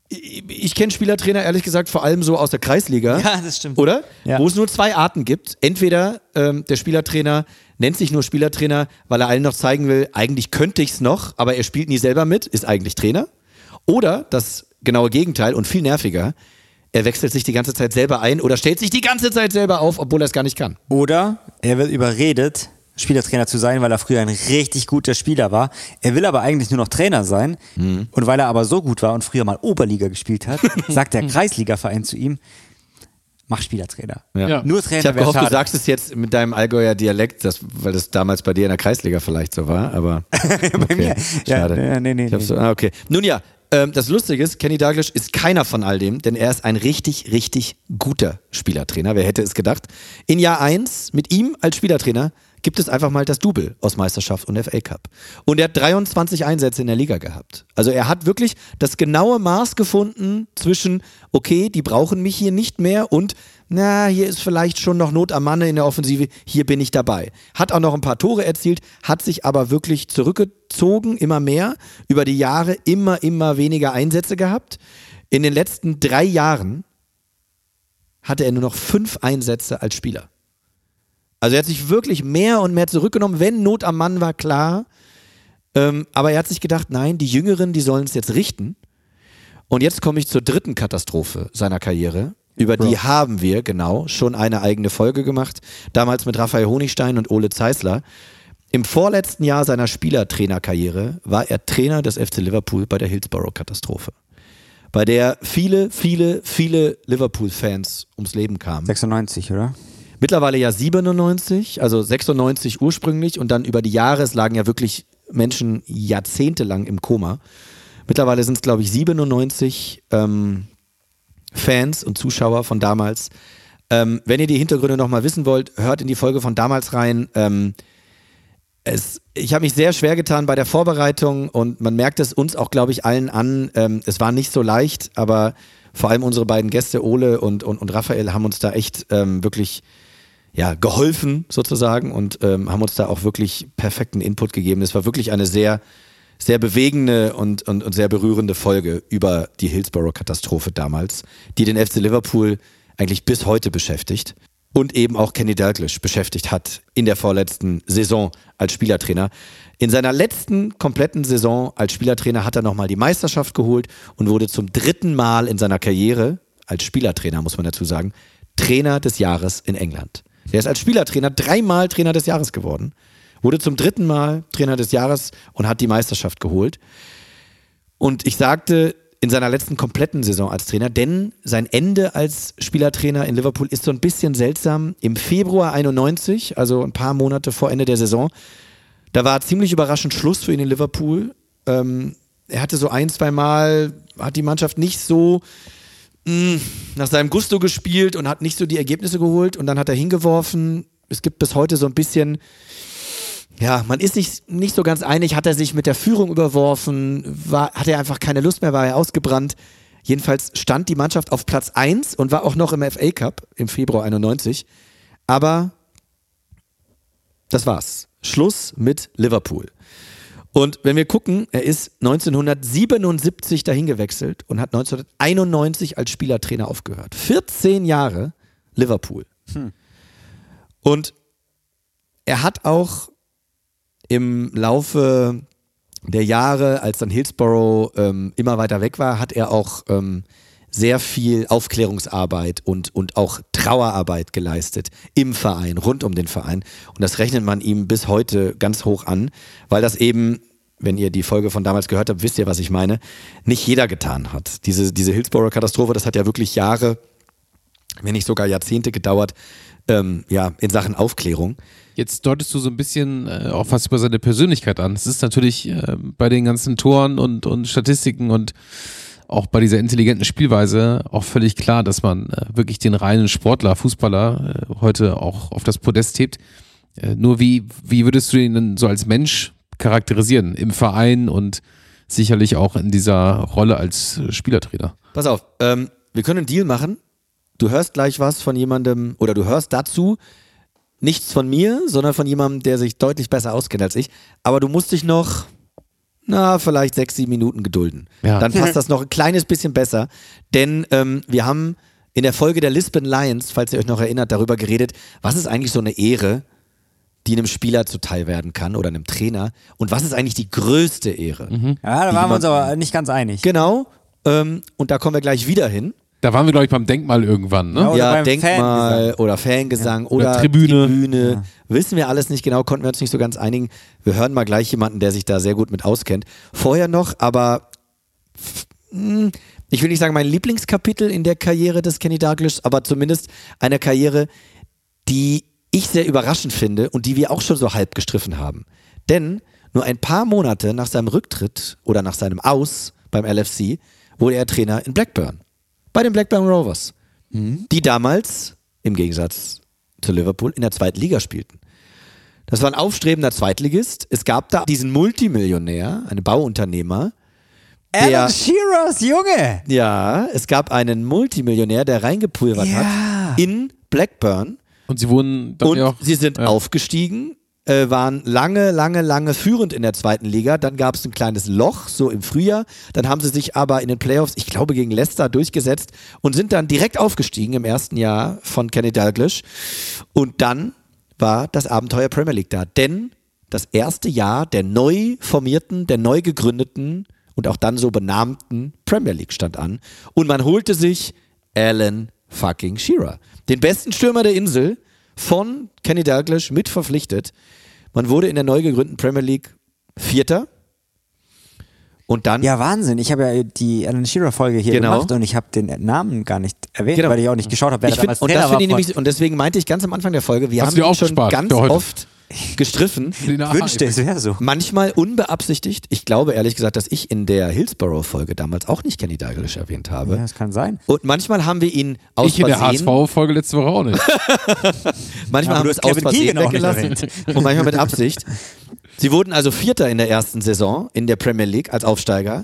Ich kenne Spielertrainer, ehrlich gesagt, vor allem so aus der Kreisliga. Ja, das stimmt. Oder? Ja. Wo es nur 2 Arten gibt. Entweder der Spielertrainer nennt sich nur Spielertrainer, weil er allen noch zeigen will, eigentlich könnte ich es noch, aber er spielt nie selber mit, ist eigentlich Trainer. Oder das genaue Gegenteil und viel nerviger, er wechselt sich die ganze Zeit selber ein oder stellt sich die ganze Zeit selber auf, obwohl er es gar nicht kann. Oder er wird überredet, Spielertrainer zu sein, weil er früher ein richtig guter Spieler war. Er will aber eigentlich nur noch Trainer sein. Und weil er aber so gut war und früher mal Oberliga gespielt hat, sagt der Kreisligaverein zu ihm, mach Spielertrainer. Ja. Nur Trainer. Ich habe gehofft, du sagst es jetzt mit deinem Allgäuer Dialekt, weil das damals bei dir in der Kreisliga vielleicht so war, aber bei mir. Schade. Ja, nee. Okay. Nun ja, das Lustige ist, Kenny Dalglish ist keiner von all dem, denn er ist ein richtig, richtig guter Spielertrainer. Wer hätte es gedacht? In Jahr 1 mit ihm als Spielertrainer gibt es einfach mal das Double aus Meisterschaft und FA Cup. Und er hat 23 Einsätze in der Liga gehabt. Also er hat wirklich das genaue Maß gefunden zwischen, okay, die brauchen mich hier nicht mehr und, hier ist vielleicht schon noch Not am Manne in der Offensive, hier bin ich dabei. Hat auch noch ein paar Tore erzielt, hat sich aber wirklich zurückgezogen, immer mehr, über die Jahre immer weniger Einsätze gehabt. In den letzten 3 Jahren hatte er nur noch 5 Einsätze als Spieler. Also er hat sich wirklich mehr und mehr zurückgenommen, wenn Not am Mann war, klar. Aber er hat sich gedacht, nein, die Jüngeren, die sollen es jetzt richten. Und jetzt komme ich zur 3. Katastrophe seiner Karriere. Über die haben wir, schon eine eigene Folge gemacht. Damals mit Raphael Honigstein und Ole Zeisler. Im vorletzten Jahr seiner Spielertrainerkarriere war er Trainer des FC Liverpool bei der Hillsborough-Katastrophe. Bei der viele Liverpool-Fans ums Leben kamen. 96, oder? Mittlerweile ja 97, also 96 ursprünglich und dann über die Jahre, es lagen ja wirklich Menschen jahrzehntelang im Koma. Mittlerweile sind es, glaube ich, 97 Fans und Zuschauer von damals. Wenn ihr die Hintergründe nochmal wissen wollt, hört in die Folge von damals rein. Ich habe mich sehr schwer getan bei der Vorbereitung und man merkt es uns auch, glaube ich, allen an. Es war nicht so leicht, aber vor allem unsere beiden Gäste, Ole und Raphael, haben uns da echt wirklich geholfen sozusagen und haben uns da auch wirklich perfekten Input gegeben. Es war wirklich eine sehr, sehr bewegende und sehr berührende Folge über die Hillsborough-Katastrophe damals, die den FC Liverpool eigentlich bis heute beschäftigt und eben auch Kenny Dalglish beschäftigt hat in der vorletzten Saison als Spielertrainer. In seiner letzten kompletten Saison als Spielertrainer hat er nochmal die Meisterschaft geholt und wurde zum 3. Mal in seiner Karriere, als Spielertrainer muss man dazu sagen, Trainer des Jahres in England. Der ist als Spielertrainer 3-mal Trainer des Jahres geworden, wurde zum 3. Mal Trainer des Jahres und hat die Meisterschaft geholt. Und ich sagte, in seiner letzten kompletten Saison als Trainer, denn sein Ende als Spielertrainer in Liverpool ist so ein bisschen seltsam. Im Februar 91, also ein paar Monate vor Ende der Saison, da war ziemlich überraschend Schluss für ihn in Liverpool. Er hatte so 1-2 Mal, hat die Mannschaft nicht so nach seinem Gusto gespielt und hat nicht so die Ergebnisse geholt und dann hat er hingeworfen. Es gibt bis heute so ein bisschen, man ist sich nicht so ganz einig, hat er sich mit der Führung überworfen, hat er einfach keine Lust mehr, war er ausgebrannt. Jedenfalls stand die Mannschaft auf Platz 1 und war auch noch im FA Cup im Februar 91. Aber das war's. Schluss mit Liverpool. Und wenn wir gucken, er ist 1977 dahin gewechselt und hat 1991 als Spielertrainer aufgehört. 14 Jahre Liverpool. Und er hat auch im Laufe der Jahre, als dann Hillsborough immer weiter weg war, hat er auch sehr viel Aufklärungsarbeit und auch Trauerarbeit geleistet im Verein, rund um den Verein. Und das rechnet man ihm bis heute ganz hoch an, weil das eben, wenn ihr die Folge von damals gehört habt, wisst ihr, was ich meine, nicht jeder getan hat. Diese Hillsborough-Katastrophe, das hat ja wirklich Jahre, wenn nicht sogar Jahrzehnte gedauert, in Sachen Aufklärung. Jetzt deutest du so ein bisschen auch was über seine Persönlichkeit an. Es ist natürlich bei den ganzen Toren und Statistiken und auch bei dieser intelligenten Spielweise auch völlig klar, dass man wirklich den reinen Sportler, Fußballer heute auch auf das Podest hebt. Nur wie würdest du ihn denn so als Mensch charakterisieren im Verein und sicherlich auch in dieser Rolle als Spielertrainer? Pass auf, wir können einen Deal machen. Du hörst gleich was von jemandem oder du hörst dazu nichts von mir, sondern von jemandem, der sich deutlich besser auskennt als ich. Aber du musst dich noch vielleicht 6-7 Minuten gedulden. Ja. Dann passt das noch ein kleines bisschen besser, denn wir haben in der Folge der Lisbon Lions, falls ihr euch noch erinnert, darüber geredet, was ist eigentlich so eine Ehre, die einem Spieler zuteil werden kann oder einem Trainer und was ist eigentlich die größte Ehre? Ja, da waren wir uns aber nicht ganz einig. Genau, und da kommen wir gleich wieder hin. Da waren wir, glaube ich, beim Denkmal irgendwann, ne? Ja, Denkmal oder Fangesang oder Tribüne. Ja. Wissen wir alles nicht genau, konnten wir uns nicht so ganz einigen. Wir hören mal gleich jemanden, der sich da sehr gut mit auskennt. Vorher noch, aber ich will nicht sagen mein Lieblingskapitel in der Karriere des Kenny Dalglish, aber zumindest eine Karriere, die ich sehr überraschend finde und die wir auch schon so halb gestriffen haben. Denn nur ein paar Monate nach seinem Rücktritt oder nach seinem Aus beim LFC wurde er Trainer in Blackburn. Bei den Blackburn Rovers, die damals, im Gegensatz zu Liverpool, in der zweiten Liga spielten. Das war ein aufstrebender Zweitligist. Es gab da diesen Multimillionär, einen Bauunternehmer. Alan Shearers Junge! Ja, es gab einen Multimillionär, der reingepulvert hat in Blackburn. Und sie wurden dann und sie sind aufgestiegen, waren lange führend in der zweiten Liga. Dann gab es ein kleines Loch, so im Frühjahr. Dann haben sie sich aber in den Playoffs, ich glaube gegen Leicester, durchgesetzt und sind dann direkt aufgestiegen im ersten Jahr von Kenny Dalglish. Und dann war das Abenteuer Premier League da. Denn das erste Jahr der neu formierten, der neu gegründeten und auch dann so benannten Premier League stand an. Und man holte sich Alan fucking Shearer, den besten Stürmer der Insel, von Kenny Dalglish mit verpflichtet. Man wurde in der neu gegründeten Premier League Vierter. Und dann... Ja, Wahnsinn. Ich habe ja die Alan Shearer-Folge hier gemacht und ich habe den Namen gar nicht erwähnt, weil ich auch nicht geschaut habe, wer damals Trainer war. Und deswegen meinte ich ganz am Anfang der Folge, wir haben ihn schon ganz oft gestriffen. Wünschte, es wäre so. Manchmal unbeabsichtigt. Ich glaube ehrlich gesagt, dass ich in der Hillsborough-Folge damals auch nicht Kenny Dalglish erwähnt habe. Ja, das kann sein. Und manchmal haben wir ihn aus Versehen... Ich in der HSV-Folge letzte Woche auch nicht. Manchmal haben wir es aus Versehen weggelassen und manchmal mit Absicht. Sie wurden also Vierter in der ersten Saison in der Premier League als Aufsteiger.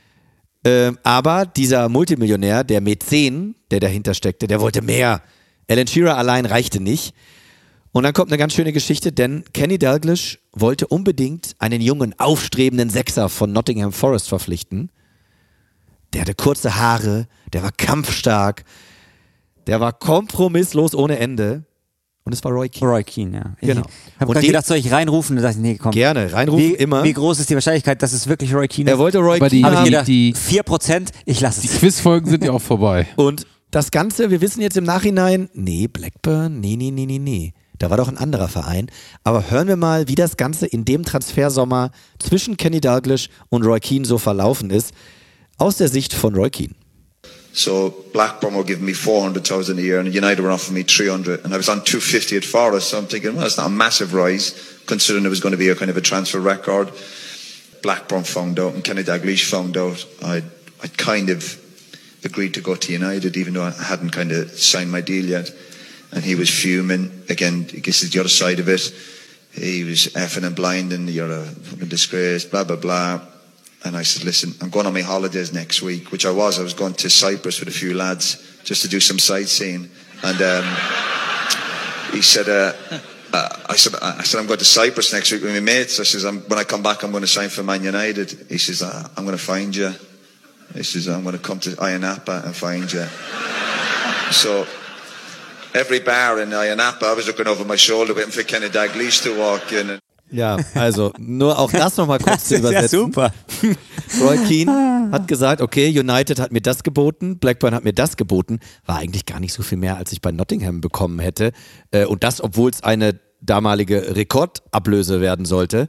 Aber dieser Multimillionär, der Mäzen, der dahinter steckte, der wollte mehr. Alan Shearer allein reichte nicht. Und dann kommt eine ganz schöne Geschichte, denn Kenny Dalglish wollte unbedingt einen jungen, aufstrebenden Sechser von Nottingham Forest verpflichten. Der hatte kurze Haare, der war kampfstark, der war kompromisslos ohne Ende. Und es war Roy Keane. Roy Keane, ja. Genau. Ich habe gedacht, soll ich reinrufen? Und dachte, nee, komm. Gerne, reinrufen immer. Wie groß ist die Wahrscheinlichkeit, dass es wirklich Roy Keane ist? Er wollte Roy Keane haben. Die 4%, ich lasse es. Die Quizfolgen sind ja auch vorbei. Und das Ganze, wir wissen jetzt im Nachhinein, nee, Blackburn, nee. Da war doch ein anderer Verein. Aber hören wir mal, wie das Ganze in dem Transfersommer zwischen Kenny Dalglish und Roy Keane so verlaufen ist, aus der Sicht von Roy Keane. So Blackburn were giving me 400,000 a year and United were offering me 300 and I was on 250 at Forest, so I'm thinking, well, it's not a massive rise considering it was going to be a kind of a transfer record. Blackburn found out and Kenny Dalglish found out. I'd kind of agreed to go to United even though I hadn't kind of signed my deal yet. And he was fuming. Again, I guess it's the other side of it. He was effing and blinding. You're a fucking disgrace, blah, blah, blah. And I said, listen, I'm going on my holidays next week, which I was. I was going to Cyprus with a few lads just to do some sightseeing. And he said, I said, I'm going to Cyprus next week with my mates. I says, when I come back, I'm going to sign for Man United. He says, I'm going to find you. He says, I'm going to come to Ayia Napa and find you. So... every bar in Ayia Napa, I was looking over my shoulder waiting for Kenny Dalglish to walk in. Ja, also nur auch das nochmal kurz zu übersetzen. Ja, super. Roy Keane hat gesagt, okay, United hat mir das geboten, Blackburn hat mir das geboten, war eigentlich gar nicht so viel mehr, als ich bei Nottingham bekommen hätte. Und das, obwohl es eine damalige Rekordablöse werden sollte.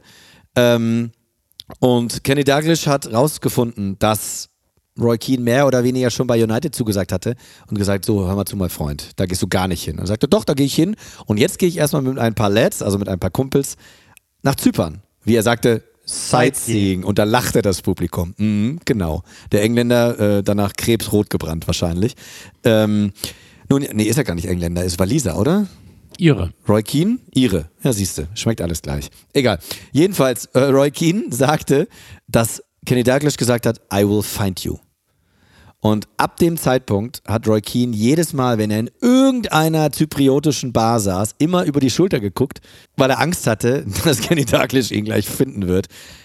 Und Kenny Dalglish hat rausgefunden, dass Roy Keane mehr oder weniger schon bei United zugesagt hatte und gesagt, so, hör mal zu, mein Freund, da gehst du gar nicht hin. Und er sagte, doch, da gehe ich hin und jetzt gehe ich erstmal mit ein paar Lads, also mit ein paar Kumpels, nach Zypern. Wie er sagte, Sightseeing. Und da lachte das Publikum. Genau. Der Engländer danach krebsrot gebrannt wahrscheinlich. Nun, nee, ist er gar nicht Engländer, ist Waliser, oder? Ire. Roy Keane? Ire. Ja, siehste, schmeckt alles gleich. Egal. Jedenfalls, Roy Keane sagte, dass Kenny Dalglish gesagt hat, I will find you. Und ab dem Zeitpunkt hat Roy Keane jedes Mal, wenn er in irgendeiner zypriotischen Bar saß, immer über die Schulter geguckt, weil er Angst hatte, dass Kenny Dalglish ihn gleich finden wird.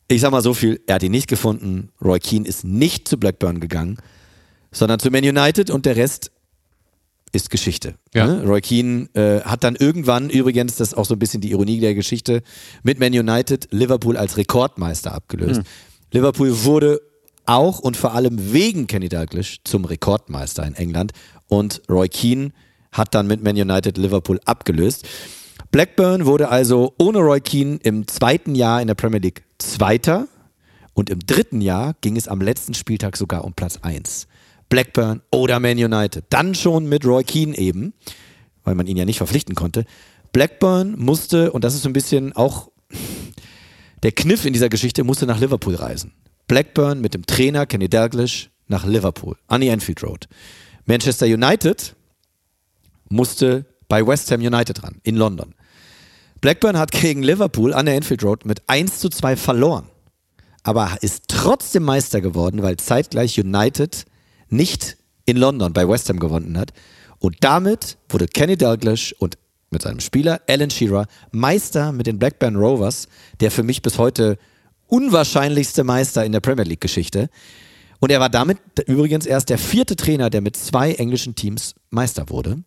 Ich sag mal so viel, er hat ihn nicht gefunden. Roy Keane ist nicht zu Blackburn gegangen, sondern zu Man United und der Rest ist Geschichte. Ja. Ne? Roy Keane hat dann irgendwann, übrigens, das ist auch so ein bisschen die Ironie der Geschichte, mit Man United Liverpool als Rekordmeister abgelöst. Liverpool wurde auch und vor allem wegen Kenny Dalglish zum Rekordmeister in England und Roy Keane hat dann mit Man United Liverpool abgelöst. Blackburn wurde also ohne Roy Keane im 2. Jahr in der Premier League Zweiter und im 3. Jahr ging es am letzten Spieltag sogar um Platz 1. Blackburn oder Man United. Dann schon mit Roy Keane eben, weil man ihn ja nicht verpflichten konnte. Blackburn musste, und das ist so ein bisschen auch der Kniff in dieser Geschichte, musste nach Liverpool reisen. Blackburn mit dem Trainer Kenny Dalglish nach Liverpool, an die Anfield Road. Manchester United musste bei West Ham United ran, in London. Blackburn hat gegen Liverpool an der Anfield Road mit 1:2 verloren, aber ist trotzdem Meister geworden, weil zeitgleich United nicht in London bei West Ham gewonnen hat. Und damit wurde Kenny Dalglish und mit seinem Spieler Alan Shearer Meister mit den Blackburn Rovers, der für mich bis heute unwahrscheinlichste Meister in der Premier League Geschichte. Und er war damit übrigens erst der 4. Trainer, der mit 2 englischen Teams Meister wurde.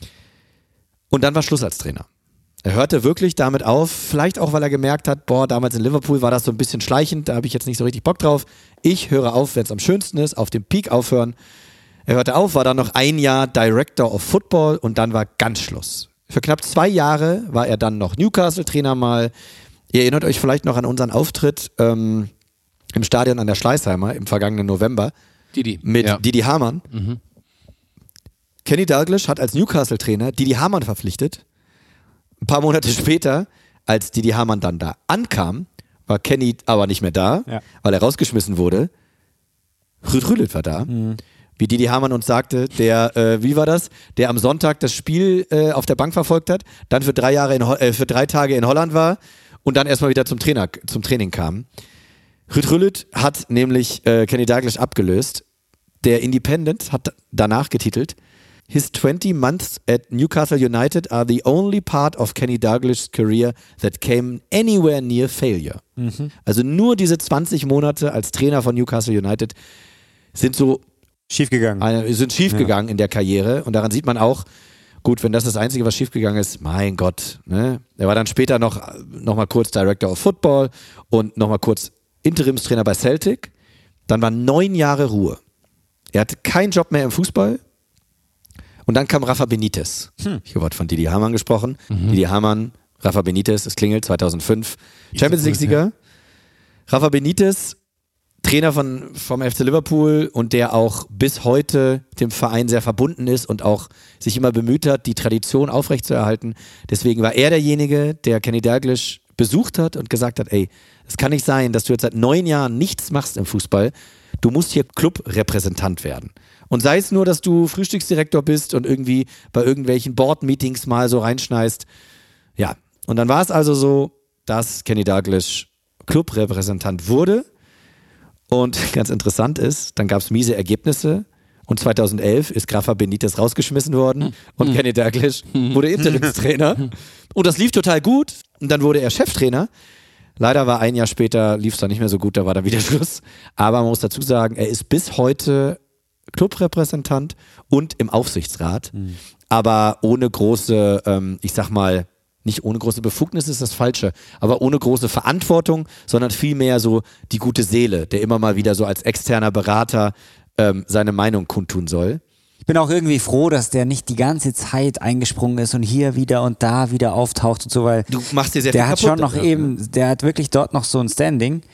Und dann war Schluss als Trainer. Er hörte wirklich damit auf, vielleicht auch, weil er gemerkt hat, damals in Liverpool war das so ein bisschen schleichend, da habe ich jetzt nicht so richtig Bock drauf. Ich höre auf, wenn es am schönsten ist, auf dem Peak aufhören. Er hörte auf, war dann noch 1 Jahr Director of Football und dann war ganz Schluss. Für knapp 2 Jahre war er dann noch Newcastle-Trainer mal. Ihr erinnert euch vielleicht noch an unseren Auftritt im Stadion an der Schleißheimer im vergangenen November mit Didi Hamann. Mhm. Kenny Dalglish hat als Newcastle-Trainer Didi Hamann verpflichtet. Ein paar Monate später, als Didi Hamann dann da ankam, war Kenny aber nicht mehr da, weil er rausgeschmissen wurde. Ruud Gullit war da. Mhm. Wie Didi Hamann uns sagte, wie war das? Der am Sonntag das Spiel auf der Bank verfolgt hat, dann für 3 Tage in Holland war und dann erstmal wieder zum Training kam. Ruud Gullit hat nämlich Kenny Dalglish abgelöst. Der Independent hat danach getitelt: His 20 months at Newcastle United are the only part of Kenny Dalglish's career that came anywhere near failure. Mhm. Also nur diese 20 Monate als Trainer von Newcastle United sind schiefgegangen in der Karriere. Und daran sieht man auch, gut, wenn das Einzige, was schiefgegangen ist, mein Gott. Ne? Er war dann später noch mal kurz Director of Football und noch mal kurz Interimstrainer bei Celtic. Dann waren 9 Jahre Ruhe. Er hatte keinen Job mehr im Fußball. Und dann kam Rafa Benitez. Hier wurde von Didi Hamann gesprochen. Didi Hamann, Rafa Benitez, es klingelt, 2005. Champions League-Sieger. Rafa Benitez, Trainer vom FC Liverpool und der auch bis heute dem Verein sehr verbunden ist und auch sich immer bemüht hat, die Tradition aufrechtzuerhalten. Deswegen war er derjenige, der Kenny Dalglish besucht hat und gesagt hat, ey, es kann nicht sein, dass du jetzt seit 9 Jahren nichts machst im Fußball. Du musst hier Clubrepräsentant werden. Und sei es nur, dass du Frühstücksdirektor bist und irgendwie bei irgendwelchen Board-Meetings mal so reinschneist. Ja, und dann war es also so, dass Kenny Dalglish Clubrepräsentant wurde. Und ganz interessant ist, dann gab es miese Ergebnisse. Und 2011 ist Rafa Benitez rausgeschmissen worden und Kenny Dalglish wurde Interimstrainer. Und das lief total gut. Und dann wurde er Cheftrainer. Leider war 1 Jahr später, lief es dann nicht mehr so gut, da war dann wieder Schluss. Aber man muss dazu sagen, er ist bis heute Clubrepräsentant und im Aufsichtsrat, aber ohne große, ich sag mal, nicht ohne große Befugnis ist das Falsche, aber ohne große Verantwortung, sondern vielmehr so die gute Seele, der immer mal wieder so als externer Berater seine Meinung kundtun soll. Ich bin auch irgendwie froh, dass der nicht die ganze Zeit eingesprungen ist und hier wieder und da wieder auftaucht und so, weil du machst dir sehr viel der hat kaputt, schon noch der hat wirklich dort noch so ein Standing,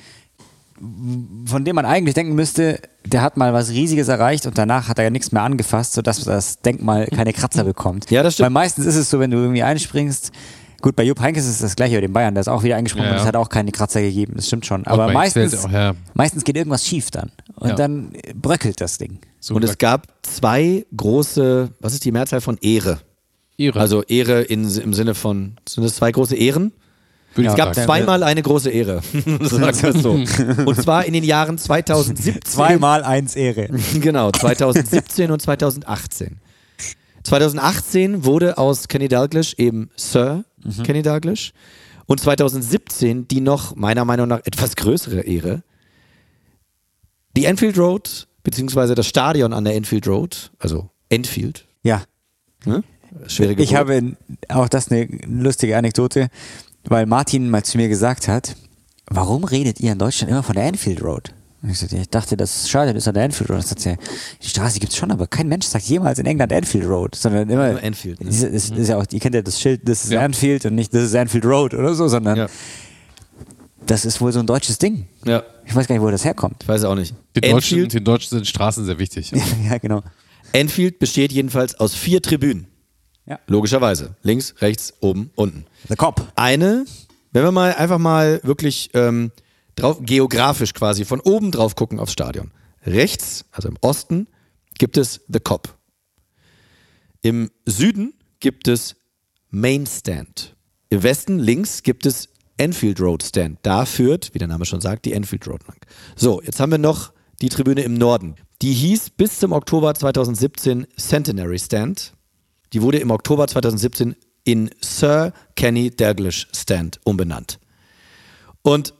von dem man eigentlich denken müsste, der hat mal was Riesiges erreicht und danach hat er ja nichts mehr angefasst, sodass das Denkmal keine Kratzer bekommt. Ja, das stimmt. Weil meistens ist es so, wenn du irgendwie einspringst, gut, bei Jupp Heynckes ist es das gleiche, bei den Bayern, der ist auch wieder eingesprungen und es hat auch keine Kratzer gegeben, das stimmt schon. Aber meistens geht irgendwas schief dann und dann bröckelt das Ding. So und es gab 2 große, was ist die Mehrzahl von Ehre? Also Ehre im Sinne von, sind das 2 große Ehren? Es gab zweimal eine große Ehre. Sagen wir es so. Und zwar in den Jahren 2017. 2x1 Ehre. Genau, 2017 und 2018. 2018 wurde aus Kenny Dalglish eben Sir Kenny Dalglish. Und 2017 die noch, meiner Meinung nach, etwas größere Ehre. Die Anfield Road, beziehungsweise das Stadion an der Anfield Road, also Enfield. Ja. Schwere Geburt. Ich habe auch das eine lustige Anekdote, weil Martin mal zu mir gesagt hat, warum redet ihr in Deutschland immer von der Anfield Road? Und ich sagte, ich dachte, das Stadion ist an der Anfield Road. Sagt er, die Straße gibt es schon, aber kein Mensch sagt jemals in England Anfield Road, sondern immer Anfield. Ne? Ist ja auch, ihr kennt ja das Schild, das ist Anfield und nicht das ist Anfield Road oder so, sondern das ist wohl so ein deutsches Ding. Ja. Ich weiß gar nicht, wo das herkommt. Ich weiß auch nicht. Den Deutschen sind Straßen sehr wichtig. Ja, genau. Anfield besteht jedenfalls aus 4 Tribünen. Ja. Logischerweise. Links, rechts, oben, unten. The Cop. Eine, wenn wir mal einfach mal wirklich geografisch quasi von oben drauf gucken aufs Stadion. Rechts, also im Osten, gibt es The Cop. Im Süden gibt es Main Stand. Im Westen, links, gibt es Anfield Road Stand. Da führt, wie der Name schon sagt, die Anfield Road lang. So, jetzt haben wir noch die Tribüne im Norden. Die hieß bis zum Oktober 2017 Centenary Stand. Die wurde im Oktober 2017 in Sir Kenny Dalglish Stand umbenannt. Und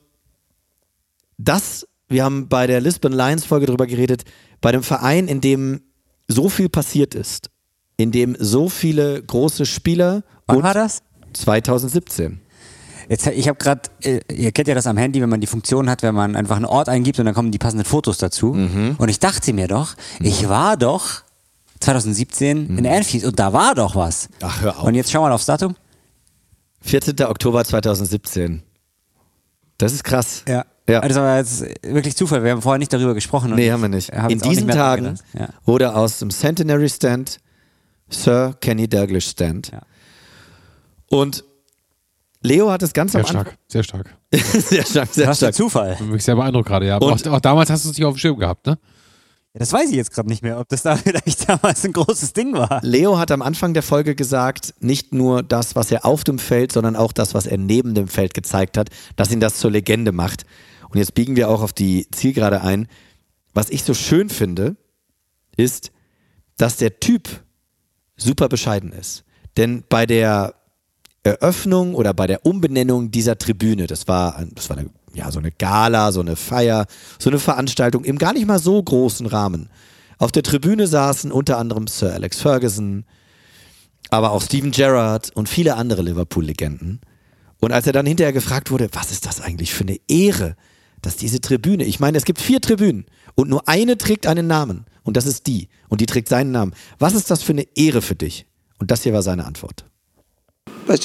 wir haben bei der Lisbon Lions Folge drüber geredet, bei dem Verein, in dem so viel passiert ist, in dem so viele große Spieler. Wann war das? 2017. Ich habe gerade, ihr kennt ja das am Handy, wenn man die Funktion hat, wenn man einfach einen Ort eingibt und dann kommen die passenden Fotos dazu. Und ich dachte mir doch, ich war doch 2017 in Anfield und da war doch was. Ach, hör auf. Und jetzt schau mal aufs Datum. 14. Oktober 2017. Das ist krass. Ja. Ja. Das war jetzt wirklich Zufall. Wir haben vorher nicht darüber gesprochen. Nee, haben wir nicht. In diesen Tagen wurde aus dem Centenary Stand Sir Kenny Dalglish Stand. Ja. Und Leo hat es ganz am Anfang... Sehr stark. Sehr stark, sehr stark. Zufall. Ich bin mich sehr beeindruckt gerade, ja. Aber auch damals hast du es nicht auf dem Schirm gehabt, ne? Ja, das weiß ich jetzt gerade nicht mehr, ob das da vielleicht damals ein großes Ding war. Leo hat am Anfang der Folge gesagt, nicht nur das, was er auf dem Feld, sondern auch das, was er neben dem Feld gezeigt hat, dass ihn das zur Legende macht. Und jetzt biegen wir auch auf die Zielgerade ein. Was ich so schön finde, ist, dass der Typ super bescheiden ist. Denn bei der Eröffnung oder bei der Umbenennung dieser Tribüne, das war so eine Gala, so eine Feier, so eine Veranstaltung im gar nicht mal so großen Rahmen. Auf der Tribüne saßen unter anderem Sir Alex Ferguson, aber auch Steven Gerrard und viele andere Liverpool-Legenden. Und als er dann hinterher gefragt wurde, was ist das eigentlich für eine Ehre, dass diese Tribüne, ich meine, es gibt 4 Tribünen und nur eine trägt einen Namen und das ist die und die trägt seinen Namen. Was ist das für eine Ehre für dich? Und das hier war seine Antwort. It's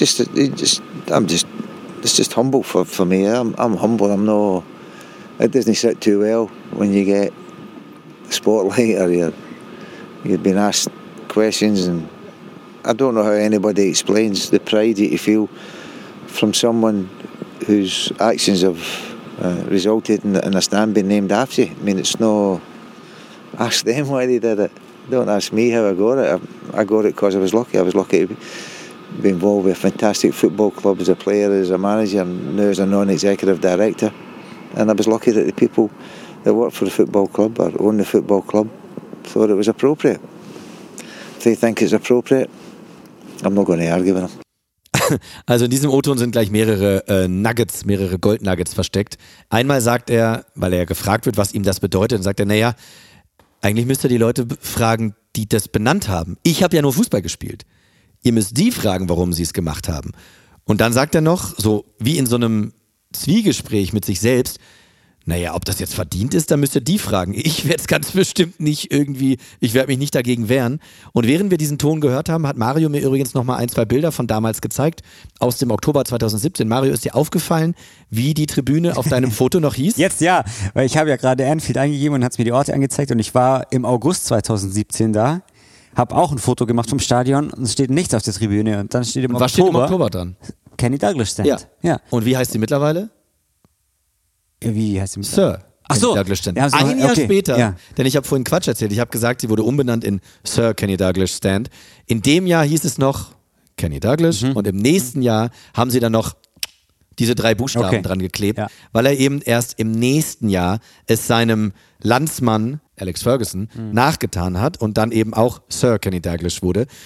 just humble for me. I'm humble. It doesn't sit too well when you get the spotlight or you're being asked questions, and I don't know how anybody explains the pride that you feel from someone whose actions have resulted in a stand being named after you. I mean, it's no... Ask them why they did it. Don't ask me how I got it. I got it because I was lucky. I was lucky to be involved with a fantastic football club as a player, as a manager, and now as a non-executive director. And I was lucky that the people that work for the football club or own the football club thought it was appropriate. If they think it's appropriate, I'm not going to argue with them. Also in diesem O-Ton sind gleich mehrere Nuggets, mehrere Goldnuggets versteckt. Einmal sagt er, weil er gefragt wird, was ihm das bedeutet, dann sagt er, naja, eigentlich müsst ihr die Leute fragen, die das benannt haben. Ich habe ja nur Fußball gespielt. Ihr müsst die fragen, warum sie es gemacht haben. Und dann sagt er noch, so wie in so einem Zwiegespräch mit sich selbst, naja, ob das jetzt verdient ist, dann müsst ihr die fragen. Ich werde es ganz bestimmt nicht irgendwie, ich werde mich nicht dagegen wehren. Und während wir diesen Ton gehört haben, hat Mario mir übrigens nochmal 1, 2 Bilder von damals gezeigt, aus dem Oktober 2017. Mario, ist dir aufgefallen, wie die Tribüne auf deinem Foto noch hieß? Jetzt ja, weil ich habe ja gerade Anfield eingegeben und hat es mir die Orte angezeigt und ich war im August 2017 da, habe auch ein Foto gemacht vom Stadion und es steht nichts auf der Tribüne und dann steht im Oktober... Was steht im Oktober dran? Kenny Dalglish Stand. Ja. Und wie heißt sie mittlerweile? Wie heißt sie mittlerweile? Sir. Ach so. Ein Jahr später, denn ich habe vorhin Quatsch erzählt, ich habe gesagt, sie wurde umbenannt in Sir Kenny Dalglish Stand. In dem Jahr hieß es noch Kenny Dalglish und im nächsten Jahr haben sie dann noch diese 3 Buchstaben dran geklebt, weil er eben erst im nächsten Jahr es seinem Landsmann Alex Ferguson nachgetan hat und dann eben auch Sir Kenny Dalglish wurde.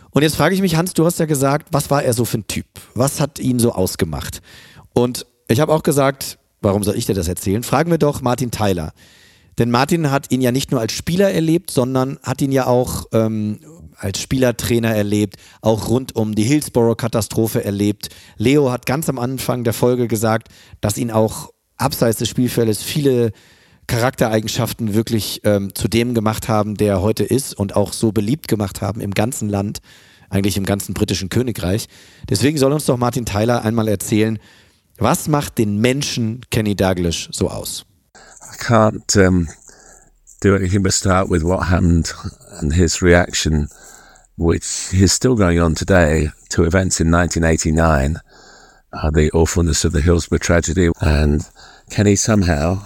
Und jetzt frage ich mich, Hans, du hast ja gesagt, was war er so für ein Typ? Was hat ihn so ausgemacht? Und ich habe auch gesagt, warum soll ich dir das erzählen? Fragen wir doch Martin Tyler. Denn Martin hat ihn ja nicht nur als Spieler erlebt, sondern hat ihn ja auch als Spielertrainer erlebt, auch rund um die Hillsborough-Katastrophe erlebt. Leo hat ganz am Anfang der Folge gesagt, dass ihn auch abseits des Spielfeldes viele Charaktereigenschaften wirklich zu dem gemacht haben, der er heute ist und auch so beliebt gemacht haben im ganzen Land, eigentlich im ganzen britischen Königreich. Deswegen soll uns doch Martin Tyler einmal erzählen, was macht den Menschen Kenny Dalglish so aus? I can't do anything but start with what happened and his reaction, which is still going on today, to events in 1989, the awfulness of the Hillsborough tragedy, and Kenny somehow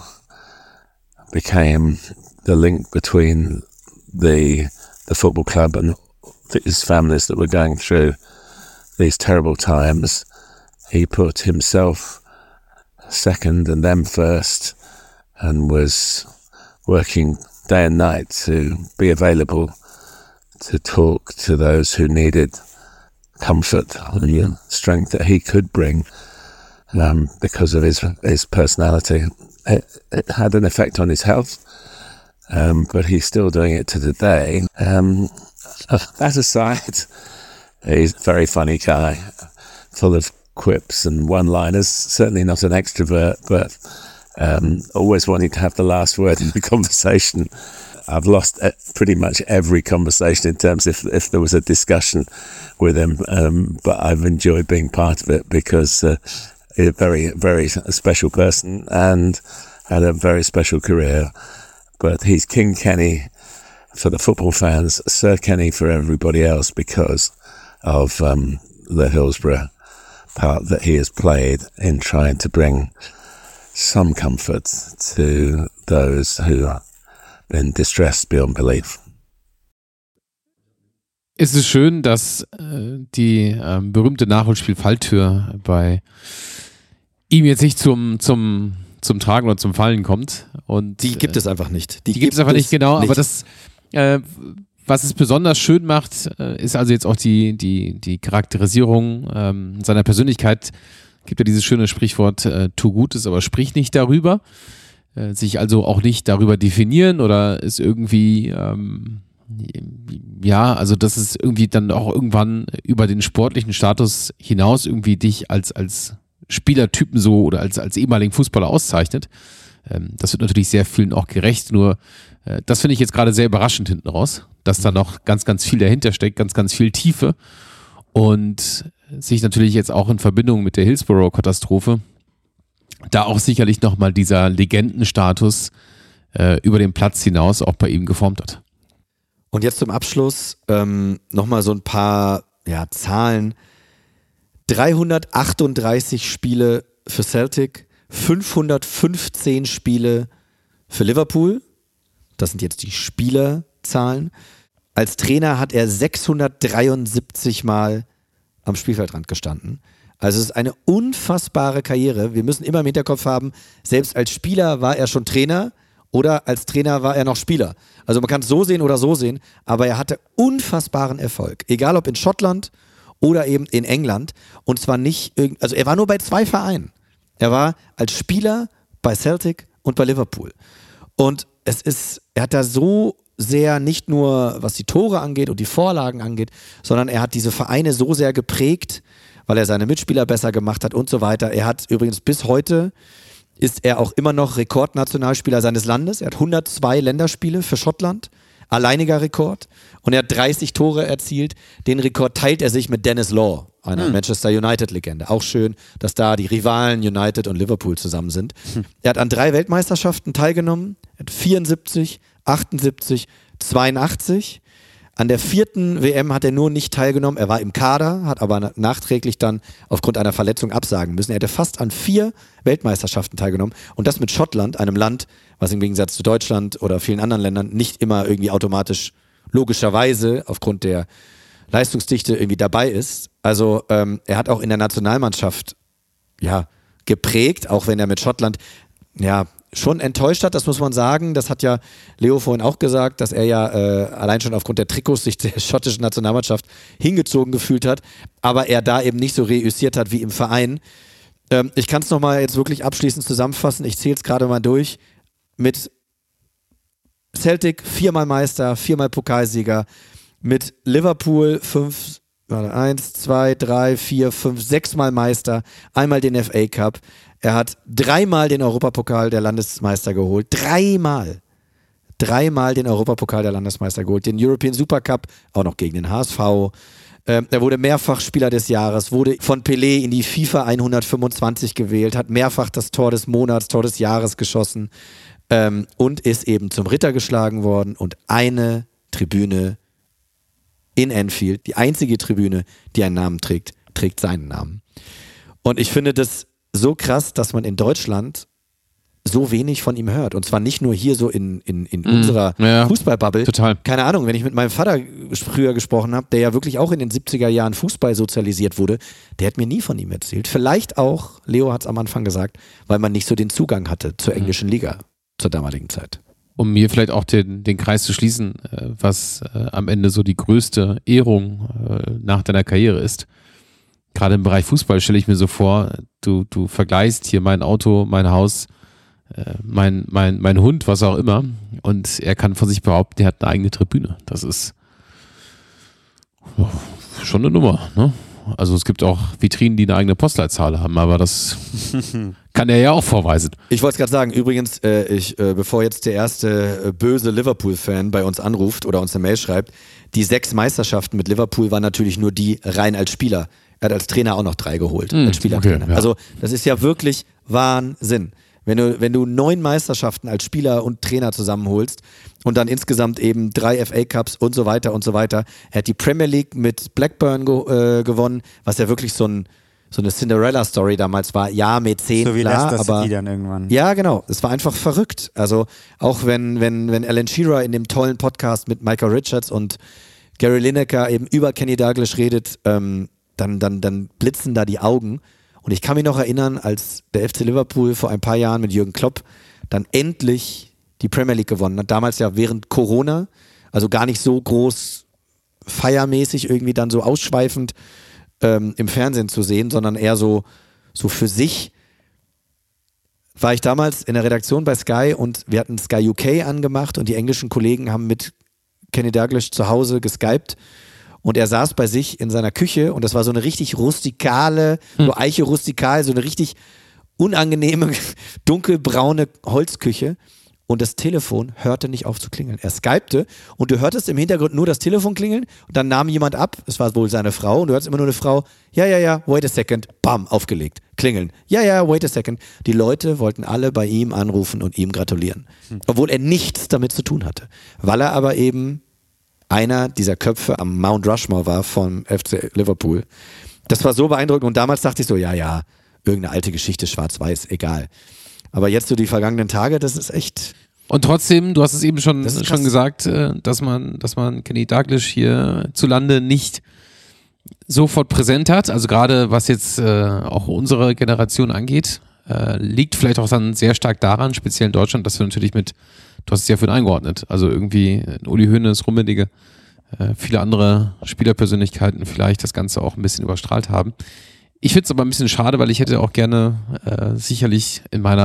became the link between the football club and his families that were going through these terrible times. He put himself second and them first and was working day and night to be available to talk to those who needed comfort and strength that he could bring because of his personality. It had an effect on his health, but he's still doing it to today. That aside, he's a very funny guy, full of quips and one-liners, certainly not an extrovert, but always wanting to have the last word in the conversation. I've lost pretty much every conversation in terms if there was a discussion with him, but I've enjoyed being part of it because he's a very, very special person and had a very special career. But he's King Kenny for the football fans, Sir Kenny for everybody else because of the Hillsborough part that he has played in trying to bring some comfort to those who are been distressed beyond belief. Es ist schön, dass die berühmte Nachholspiel-Falltür bei ihm jetzt nicht zum Tragen oder zum Fallen kommt. Und die gibt es einfach nicht. Die gibt es einfach nicht, genau. Nicht. Aber das, was es besonders schön macht, ist also jetzt auch die Charakterisierung seiner Persönlichkeit. Gibt ja dieses schöne Sprichwort, tu Gutes, aber sprich nicht darüber. Sich also auch nicht darüber definieren oder ist irgendwie, also dass es irgendwie dann auch irgendwann über den sportlichen Status hinaus irgendwie dich als Spielertypen so oder als ehemaligen Fußballer auszeichnet. Das wird natürlich sehr vielen auch gerecht, nur das finde ich jetzt gerade sehr überraschend hinten raus, dass da noch ganz, ganz viel dahinter steckt, ganz, ganz viel Tiefe und sich natürlich jetzt auch in Verbindung mit der Hillsborough-Katastrophe da auch sicherlich nochmal dieser Legendenstatus über den Platz hinaus auch bei ihm geformt hat. Und jetzt zum Abschluss nochmal so ein paar Zahlen. 338 Spiele für Celtic, 515 Spiele für Liverpool. Das sind jetzt die Spielerzahlen. Als Trainer hat er 673 Mal am Spielfeldrand gestanden. Also es ist eine unfassbare Karriere. Wir müssen immer im Hinterkopf haben, selbst als Spieler war er schon Trainer oder als Trainer war er noch Spieler. Also man kann es so sehen oder so sehen, aber er hatte unfassbaren Erfolg. Egal ob in Schottland oder eben in England. Und zwar nicht, also er war nur bei 2 Vereinen. Er war als Spieler bei Celtic und bei Liverpool. Und er hat da so sehr nicht nur, was die Tore angeht und die Vorlagen angeht, sondern er hat diese Vereine so sehr geprägt, weil er seine Mitspieler besser gemacht hat und so weiter. Er hat übrigens bis heute, ist er auch immer noch Rekordnationalspieler seines Landes. Er hat 102 Länderspiele für Schottland, alleiniger Rekord. Und er hat 30 Tore erzielt. Den Rekord teilt er sich mit Dennis Law, einer Manchester United-Legende. Auch schön, dass da die Rivalen United und Liverpool zusammen sind. Er hat an 3 Weltmeisterschaften teilgenommen. Er hat 74, 78, 82. An der 4. WM hat er nur nicht teilgenommen. Er war im Kader, hat aber nachträglich dann aufgrund einer Verletzung absagen müssen. Er hatte fast an 4 Weltmeisterschaften teilgenommen. Und das mit Schottland, einem Land, was im Gegensatz zu Deutschland oder vielen anderen Ländern nicht immer irgendwie automatisch logischerweise aufgrund der Leistungsdichte irgendwie dabei ist. Also er hat auch in der Nationalmannschaft geprägt, auch wenn er mit Schottland schon enttäuscht hat, das muss man sagen. Das hat ja Leo vorhin auch gesagt, dass er ja allein schon aufgrund der Trikots sich der schottischen Nationalmannschaft hingezogen gefühlt hat, aber er da eben nicht so reüssiert hat wie im Verein. Ich kann es nochmal jetzt wirklich abschließend zusammenfassen. Ich zähle es gerade mal durch. Mit Celtic 4-mal Meister, 4-mal Pokalsieger. Mit Liverpool 6-mal Meister, einmal den FA Cup. Er hat 3-mal den Europapokal der Landesmeister geholt. 3-mal den Europapokal der Landesmeister geholt. Den European Supercup, auch noch gegen den HSV. Er wurde mehrfach Spieler des Jahres, wurde von Pelé in die FIFA 125 gewählt, hat mehrfach das Tor des Monats, Tor des Jahres geschossen und ist eben zum Ritter geschlagen worden. Und eine Tribüne in Anfield, die einzige Tribüne, die einen Namen trägt, trägt seinen Namen. Und ich finde das so krass, dass man in Deutschland so wenig von ihm hört. Und zwar nicht nur hier so in unserer Fußballbubble. Total. Keine Ahnung, wenn ich mit meinem Vater früher gesprochen habe, der ja wirklich auch in den 70er Jahren Fußball sozialisiert wurde, der hat mir nie von ihm erzählt. Vielleicht auch, Leo hat es am Anfang gesagt, weil man nicht so den Zugang hatte zur englischen Liga zur damaligen Zeit. Um mir vielleicht auch den Kreis zu schließen, was am Ende so die größte Ehrung nach deiner Karriere ist. Gerade im Bereich Fußball stelle ich mir so vor, du vergleichst hier mein Auto, mein Haus, mein Hund, was auch immer, und er kann von sich behaupten, er hat eine eigene Tribüne. Das ist schon eine Nummer, ne? Also es gibt auch Vitrinen, die eine eigene Postleitzahl haben, aber das kann er ja auch vorweisen. Ich wollte es gerade sagen, übrigens, bevor jetzt der erste böse Liverpool-Fan bei uns anruft oder uns eine Mail schreibt, die 6 Meisterschaften mit Liverpool waren natürlich nur die rein als Spieler. Er hat als Trainer auch noch 3 geholt, als Spielertrainer. Okay, ja. Also das ist ja wirklich Wahnsinn. Wenn du 9 Meisterschaften als Spieler und Trainer zusammenholst und dann insgesamt eben 3 FA Cups und so weiter und so weiter. Er hat die Premier League mit Blackburn gewonnen, was ja wirklich so eine Cinderella-Story damals war. Ja, Mäzen, so wie klar, Leicester aber City dann irgendwann. Ja, genau. Es war einfach verrückt. Also auch wenn Alan Shearer in dem tollen Podcast mit Michael Richards und Gary Lineker eben über Kenny Dalglish redet, dann blitzen da die Augen. Und ich kann mich noch erinnern, als der FC Liverpool vor ein paar Jahren mit Jürgen Klopp dann endlich die Premier League gewonnen hat. Damals ja während Corona, also gar nicht so groß feiermäßig irgendwie dann so ausschweifend im Fernsehen zu sehen, sondern eher so für sich. War ich damals in der Redaktion bei Sky und wir hatten Sky UK angemacht und die englischen Kollegen haben mit Kenny Dalglish zu Hause geskypt. Und er saß bei sich in seiner Küche und das war so eine richtig rustikale, so Eiche rustikal, so eine richtig unangenehme, dunkelbraune Holzküche. Und das Telefon hörte nicht auf zu klingeln. Er skypte und du hörtest im Hintergrund nur das Telefon klingeln und dann nahm jemand ab, es war wohl seine Frau, und du hörst immer nur eine Frau, ja, wait a second, bam, aufgelegt, klingeln, ja, wait a second. Die Leute wollten alle bei ihm anrufen und ihm gratulieren. Obwohl er nichts damit zu tun hatte. Weil er aber eben einer dieser Köpfe am Mount Rushmore war vom FC Liverpool. Das war so beeindruckend und damals dachte ich so, ja, irgendeine alte Geschichte, schwarz-weiß, egal. Aber jetzt so die vergangenen Tage, das ist echt... Und trotzdem, du hast es eben schon gesagt, dass man Kenny Dalglish hier zu Lande nicht sofort präsent hat, also gerade was jetzt auch unsere Generation angeht, liegt vielleicht auch dann sehr stark daran, speziell in Deutschland, dass wir natürlich du hast es ja für ihn eingeordnet, also irgendwie Uli Hoeneß, Rummenigge, viele andere Spielerpersönlichkeiten vielleicht das Ganze auch ein bisschen überstrahlt haben. Ich finde es aber ein bisschen schade, weil ich hätte auch gerne sicherlich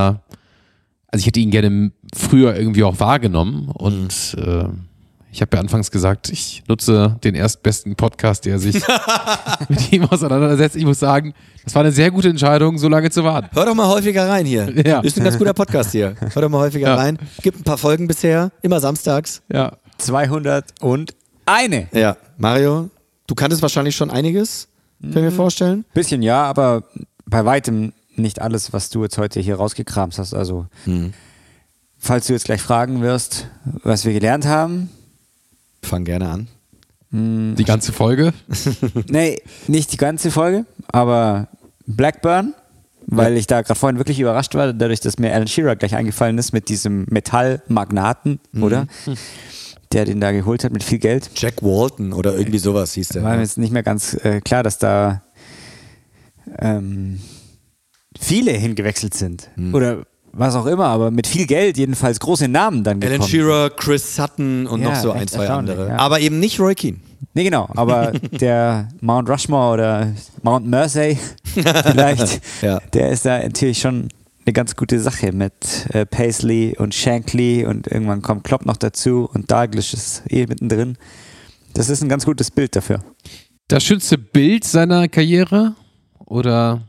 ich hätte ihn gerne früher irgendwie auch wahrgenommen und ich habe ja anfangs gesagt, ich nutze den erstbesten Podcast, der sich mit ihm auseinandersetzt. Ich muss sagen, das war eine sehr gute Entscheidung, so lange zu warten. Hör doch mal häufiger rein hier. Ja. Ist ein ganz guter Podcast hier. Hör doch mal häufiger rein. Gibt ein paar Folgen bisher, immer samstags. Ja. 201. Ja, Mario, du kanntest wahrscheinlich schon einiges, kann ich mir vorstellen. Bisschen ja, aber bei weitem nicht alles, was du jetzt heute hier rausgekramt hast. Also, falls du jetzt gleich fragen wirst, was wir gelernt haben. Fang gerne an. Die ganze Folge? Nee, nicht die ganze Folge, aber Blackburn, weil ich da gerade vorhin wirklich überrascht war, dadurch, dass mir Alan Shearer gleich eingefallen ist mit diesem Metallmagnaten, oder? Der den da geholt hat mit viel Geld. Jack Walton oder irgendwie sowas hieß der. War mir jetzt nicht mehr ganz klar, dass da viele hingewechselt sind. Oder was auch immer, aber mit viel Geld jedenfalls große Namen dann gekommen. Alan Shearer, Chris Sutton und noch so ein, zwei andere. Ja. Aber eben nicht Roy Keane. Nee, genau, aber der Mount Rushmore oder Mount Mersey vielleicht, der ist da natürlich schon eine ganz gute Sache mit Paisley und Shankly und irgendwann kommt Klopp noch dazu und Dalglish ist mittendrin. Das ist ein ganz gutes Bild dafür. Das schönste Bild seiner Karriere oder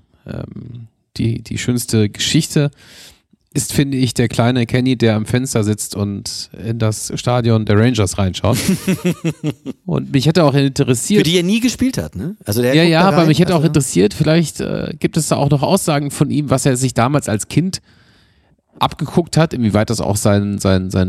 die schönste Geschichte ist, finde ich, der kleine Kenny, der am Fenster sitzt und in das Stadion der Rangers reinschaut. Und mich hätte auch interessiert... Für die er nie gespielt hat, ne? Also der ja, aber mich hätte auch interessiert, vielleicht gibt es da auch noch Aussagen von ihm, was er sich damals als Kind abgeguckt hat, inwieweit das auch seine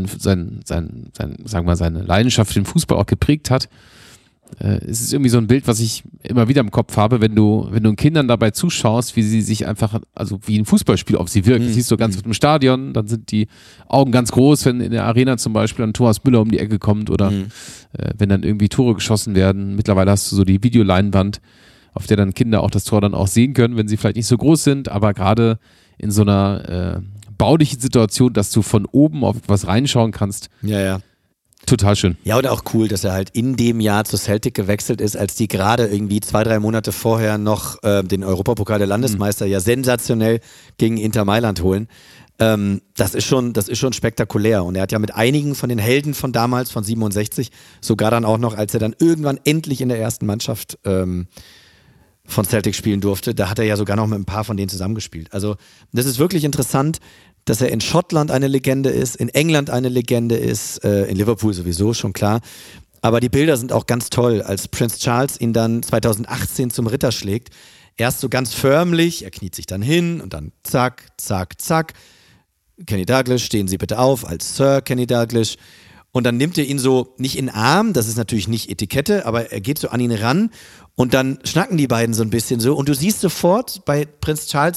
Leidenschaft für den Fußball auch geprägt hat. Es ist irgendwie so ein Bild, was ich immer wieder im Kopf habe, wenn du Kindern dabei zuschaust, wie sie sich einfach, also wie ein Fußballspiel auf sie wirkt. Das siehst du ganz im Stadion, dann sind die Augen ganz groß, wenn in der Arena zum Beispiel ein Thomas Müller um die Ecke kommt oder wenn dann irgendwie Tore geschossen werden. Mittlerweile hast du so die Videoleinwand, auf der dann Kinder auch das Tor dann auch sehen können, wenn sie vielleicht nicht so groß sind, aber gerade in so einer baulichen Situation, dass du von oben auf etwas reinschauen kannst. Ja. Total schön. Ja, und auch cool, dass er halt in dem Jahr zu Celtic gewechselt ist, als die gerade irgendwie 2-3 Monate vorher noch den Europapokal der Landesmeister ja sensationell gegen Inter Mailand holen. Das ist schon spektakulär. Und er hat ja mit einigen von den Helden von damals, von 67, sogar dann auch noch, als er dann irgendwann endlich in der ersten Mannschaft von Celtic spielen durfte, da hat er ja sogar noch mit ein paar von denen zusammengespielt. Also das ist wirklich interessant, dass er in Schottland eine Legende ist, in England eine Legende ist, in Liverpool sowieso, schon klar. Aber die Bilder sind auch ganz toll, als Prince Charles ihn dann 2018 zum Ritter schlägt. Erst so ganz förmlich, er kniet sich dann hin und dann zack, zack, zack. Kenny Dalglish, stehen Sie bitte auf, als Sir Kenny Dalglish. Und dann nimmt er ihn so nicht in den Arm, das ist natürlich nicht Etikette, aber er geht so an ihn ran und dann schnacken die beiden so ein bisschen so. Und du siehst sofort bei Prince Charles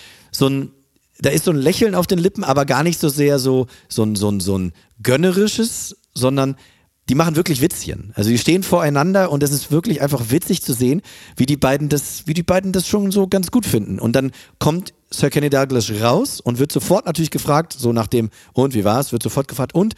da ist so ein Lächeln auf den Lippen, aber gar nicht so sehr so ein gönnerisches, sondern die machen wirklich Witzchen. Also die stehen voreinander und es ist wirklich einfach witzig zu sehen, wie die beiden das schon so ganz gut finden. Und dann kommt Sir Kenny Dalglish raus und wird sofort natürlich gefragt, so nach dem, und wie war's? Wird sofort gefragt, und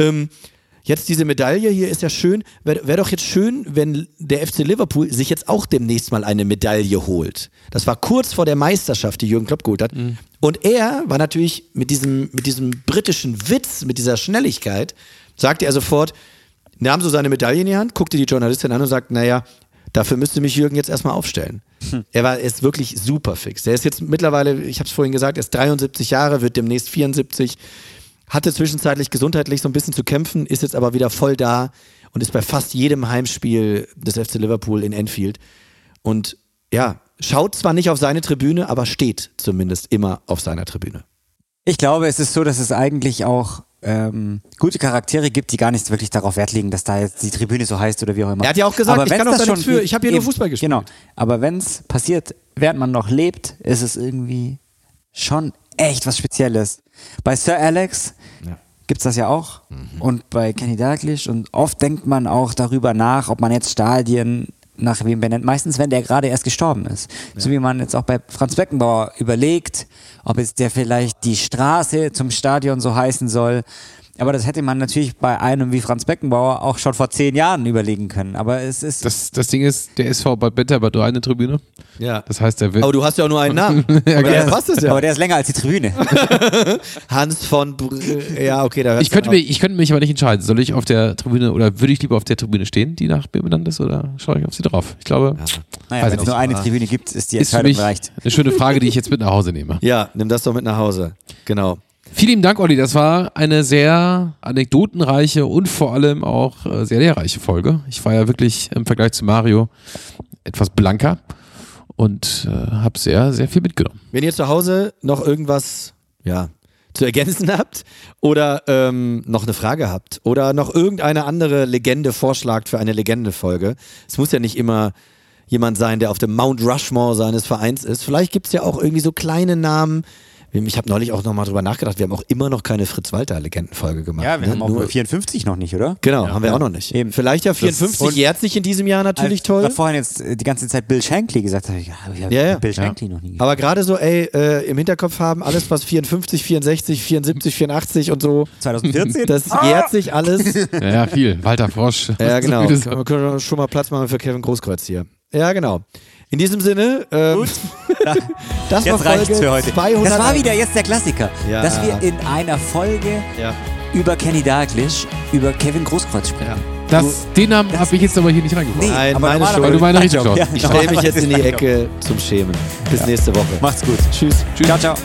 jetzt diese Medaille hier ist ja schön, wäre doch jetzt schön, wenn der FC Liverpool sich jetzt auch demnächst mal eine Medaille holt. Das war kurz vor der Meisterschaft, die Jürgen Klopp geholt hat. Und er war natürlich mit diesem britischen Witz, mit dieser Schnelligkeit, sagte er sofort, nahm so seine Medaille in die Hand, guckte die Journalistin an und sagt, naja, dafür müsste mich Jürgen jetzt erstmal aufstellen. Er ist wirklich super fix. Er ist jetzt mittlerweile, ich habe es vorhin gesagt, er ist 73 Jahre, wird demnächst 74, hatte zwischenzeitlich gesundheitlich so ein bisschen zu kämpfen, ist jetzt aber wieder voll da und ist bei fast jedem Heimspiel des FC Liverpool in Anfield. Und ja, schaut zwar nicht auf seine Tribüne, aber steht zumindest immer auf seiner Tribüne. Ich glaube, es ist so, dass es eigentlich auch gute Charaktere gibt, die gar nicht wirklich darauf Wert legen, dass da jetzt die Tribüne so heißt oder wie auch immer. Er hat ja auch gesagt, aber ich kann auch da nichts für, ich habe hier nur Fußball gespielt. Genau, aber wenn es passiert, während man noch lebt, ist es irgendwie schon echt was Spezielles. Bei Sir Alex gibt es das ja auch und bei Kenny Dalglish und oft denkt man auch darüber nach, ob man jetzt Stadien nach wem benennt. Meistens, wenn der gerade erst gestorben ist. Ja. So wie man jetzt auch bei Franz Beckenbauer überlegt, ob jetzt der vielleicht die Straße zum Stadion so heißen soll. Aber das hätte man natürlich bei einem wie Franz Beckenbauer auch schon vor 10 Jahren überlegen können. Aber es ist... Das Ding ist, der SV Bad Bentheim eine Tribüne. Ja. Das heißt, der will... Aber du hast ja auch nur einen Namen. Ja, aber, der passt es ja. Aber der ist länger als die Tribüne. Hans von... Ja, okay, da hörst ich könnte mich aber nicht entscheiden. Soll ich auf der Tribüne oder würde ich lieber auf der Tribüne stehen, die nach mir benannt ist, oder schaue ich auf sie drauf? Ich glaube... Ja. Naja, wenn es nur eine Tribüne gibt, ist die Entscheidung reicht. Eine schöne Frage, die ich jetzt mit nach Hause nehme. Ja, nimm das doch mit nach Hause. Genau. Vielen lieben Dank, Olli. Das war eine sehr anekdotenreiche und vor allem auch sehr lehrreiche Folge. Ich war ja wirklich im Vergleich zu Mario etwas blanker und habe sehr, sehr viel mitgenommen. Wenn ihr zu Hause noch irgendwas zu ergänzen habt oder noch eine Frage habt oder noch irgendeine andere Legende vorschlagt für eine Legendenfolge, es muss ja nicht immer jemand sein, der auf dem Mount Rushmore seines Vereins ist. Vielleicht gibt es ja auch irgendwie so kleine Namen. Ich habe neulich auch nochmal drüber nachgedacht, wir haben auch immer noch keine Fritz-Walter-Legendenfolge gemacht. Ja, wir haben auch nur 54 noch nicht, oder? Genau, haben wir auch noch nicht. Eben. Vielleicht ja 54 jährt sich in diesem Jahr natürlich toll. Ich habe vorhin jetzt die ganze Zeit Bill Shankly gesagt, ich habe Bill Shankly noch nie gesehen. Aber gerade so, im Hinterkopf haben, alles was 54, 64, 74, 84 und so. 2014? Das jährt sich alles. Ja, viel. Walter Frosch. Ja, genau. Wir können schon mal Platz machen für Kevin Großkreuz hier. Ja, genau. In diesem Sinne, gut. Das jetzt war Folge für heute. 200. Das war wieder jetzt der Klassiker, dass wir in einer Folge über Kenny Dalglish, über Kevin Großkreuz sprechen. Ja. Den Namen habe ich jetzt aber hier nicht reingebracht. Nee, aber meine Schuld. Weil du meine Richtung schaust. Ich stelle mich jetzt in die Ecke zum Schämen. Bis nächste Woche. Macht's gut. Tschüss. Ciao, ciao.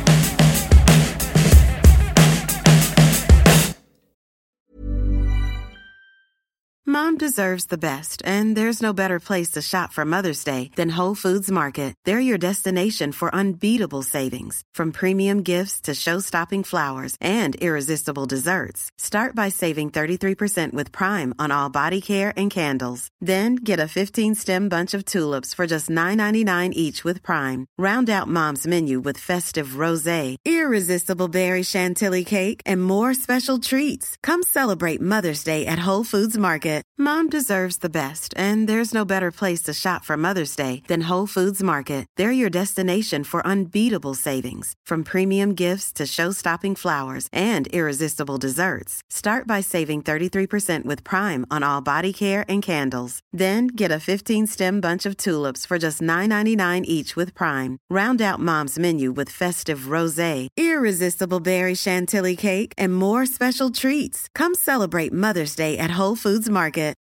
Mom deserves the best, and there's no better place to shop for Mother's Day than Whole Foods Market. They're your destination for unbeatable savings, from premium gifts to show-stopping flowers and irresistible desserts. Start by saving 33% with Prime on all body care and candles. Then get a 15-stem bunch of tulips for just $9.99 each with Prime. Round out Mom's menu with festive rosé, irresistible berry chantilly cake, and more special treats. Come celebrate Mother's Day at Whole Foods Market. Mom deserves the best, and there's no better place to shop for Mother's Day than Whole Foods Market. They're your destination for unbeatable savings, from premium gifts to show-stopping flowers and irresistible desserts. Start by saving 33% with Prime on all body care and candles. Then get a 15-stem bunch of tulips for just $9.99 each with Prime. Round out Mom's menu with festive rosé, irresistible berry chantilly cake, and more special treats. Come celebrate Mother's Day at Whole Foods Market.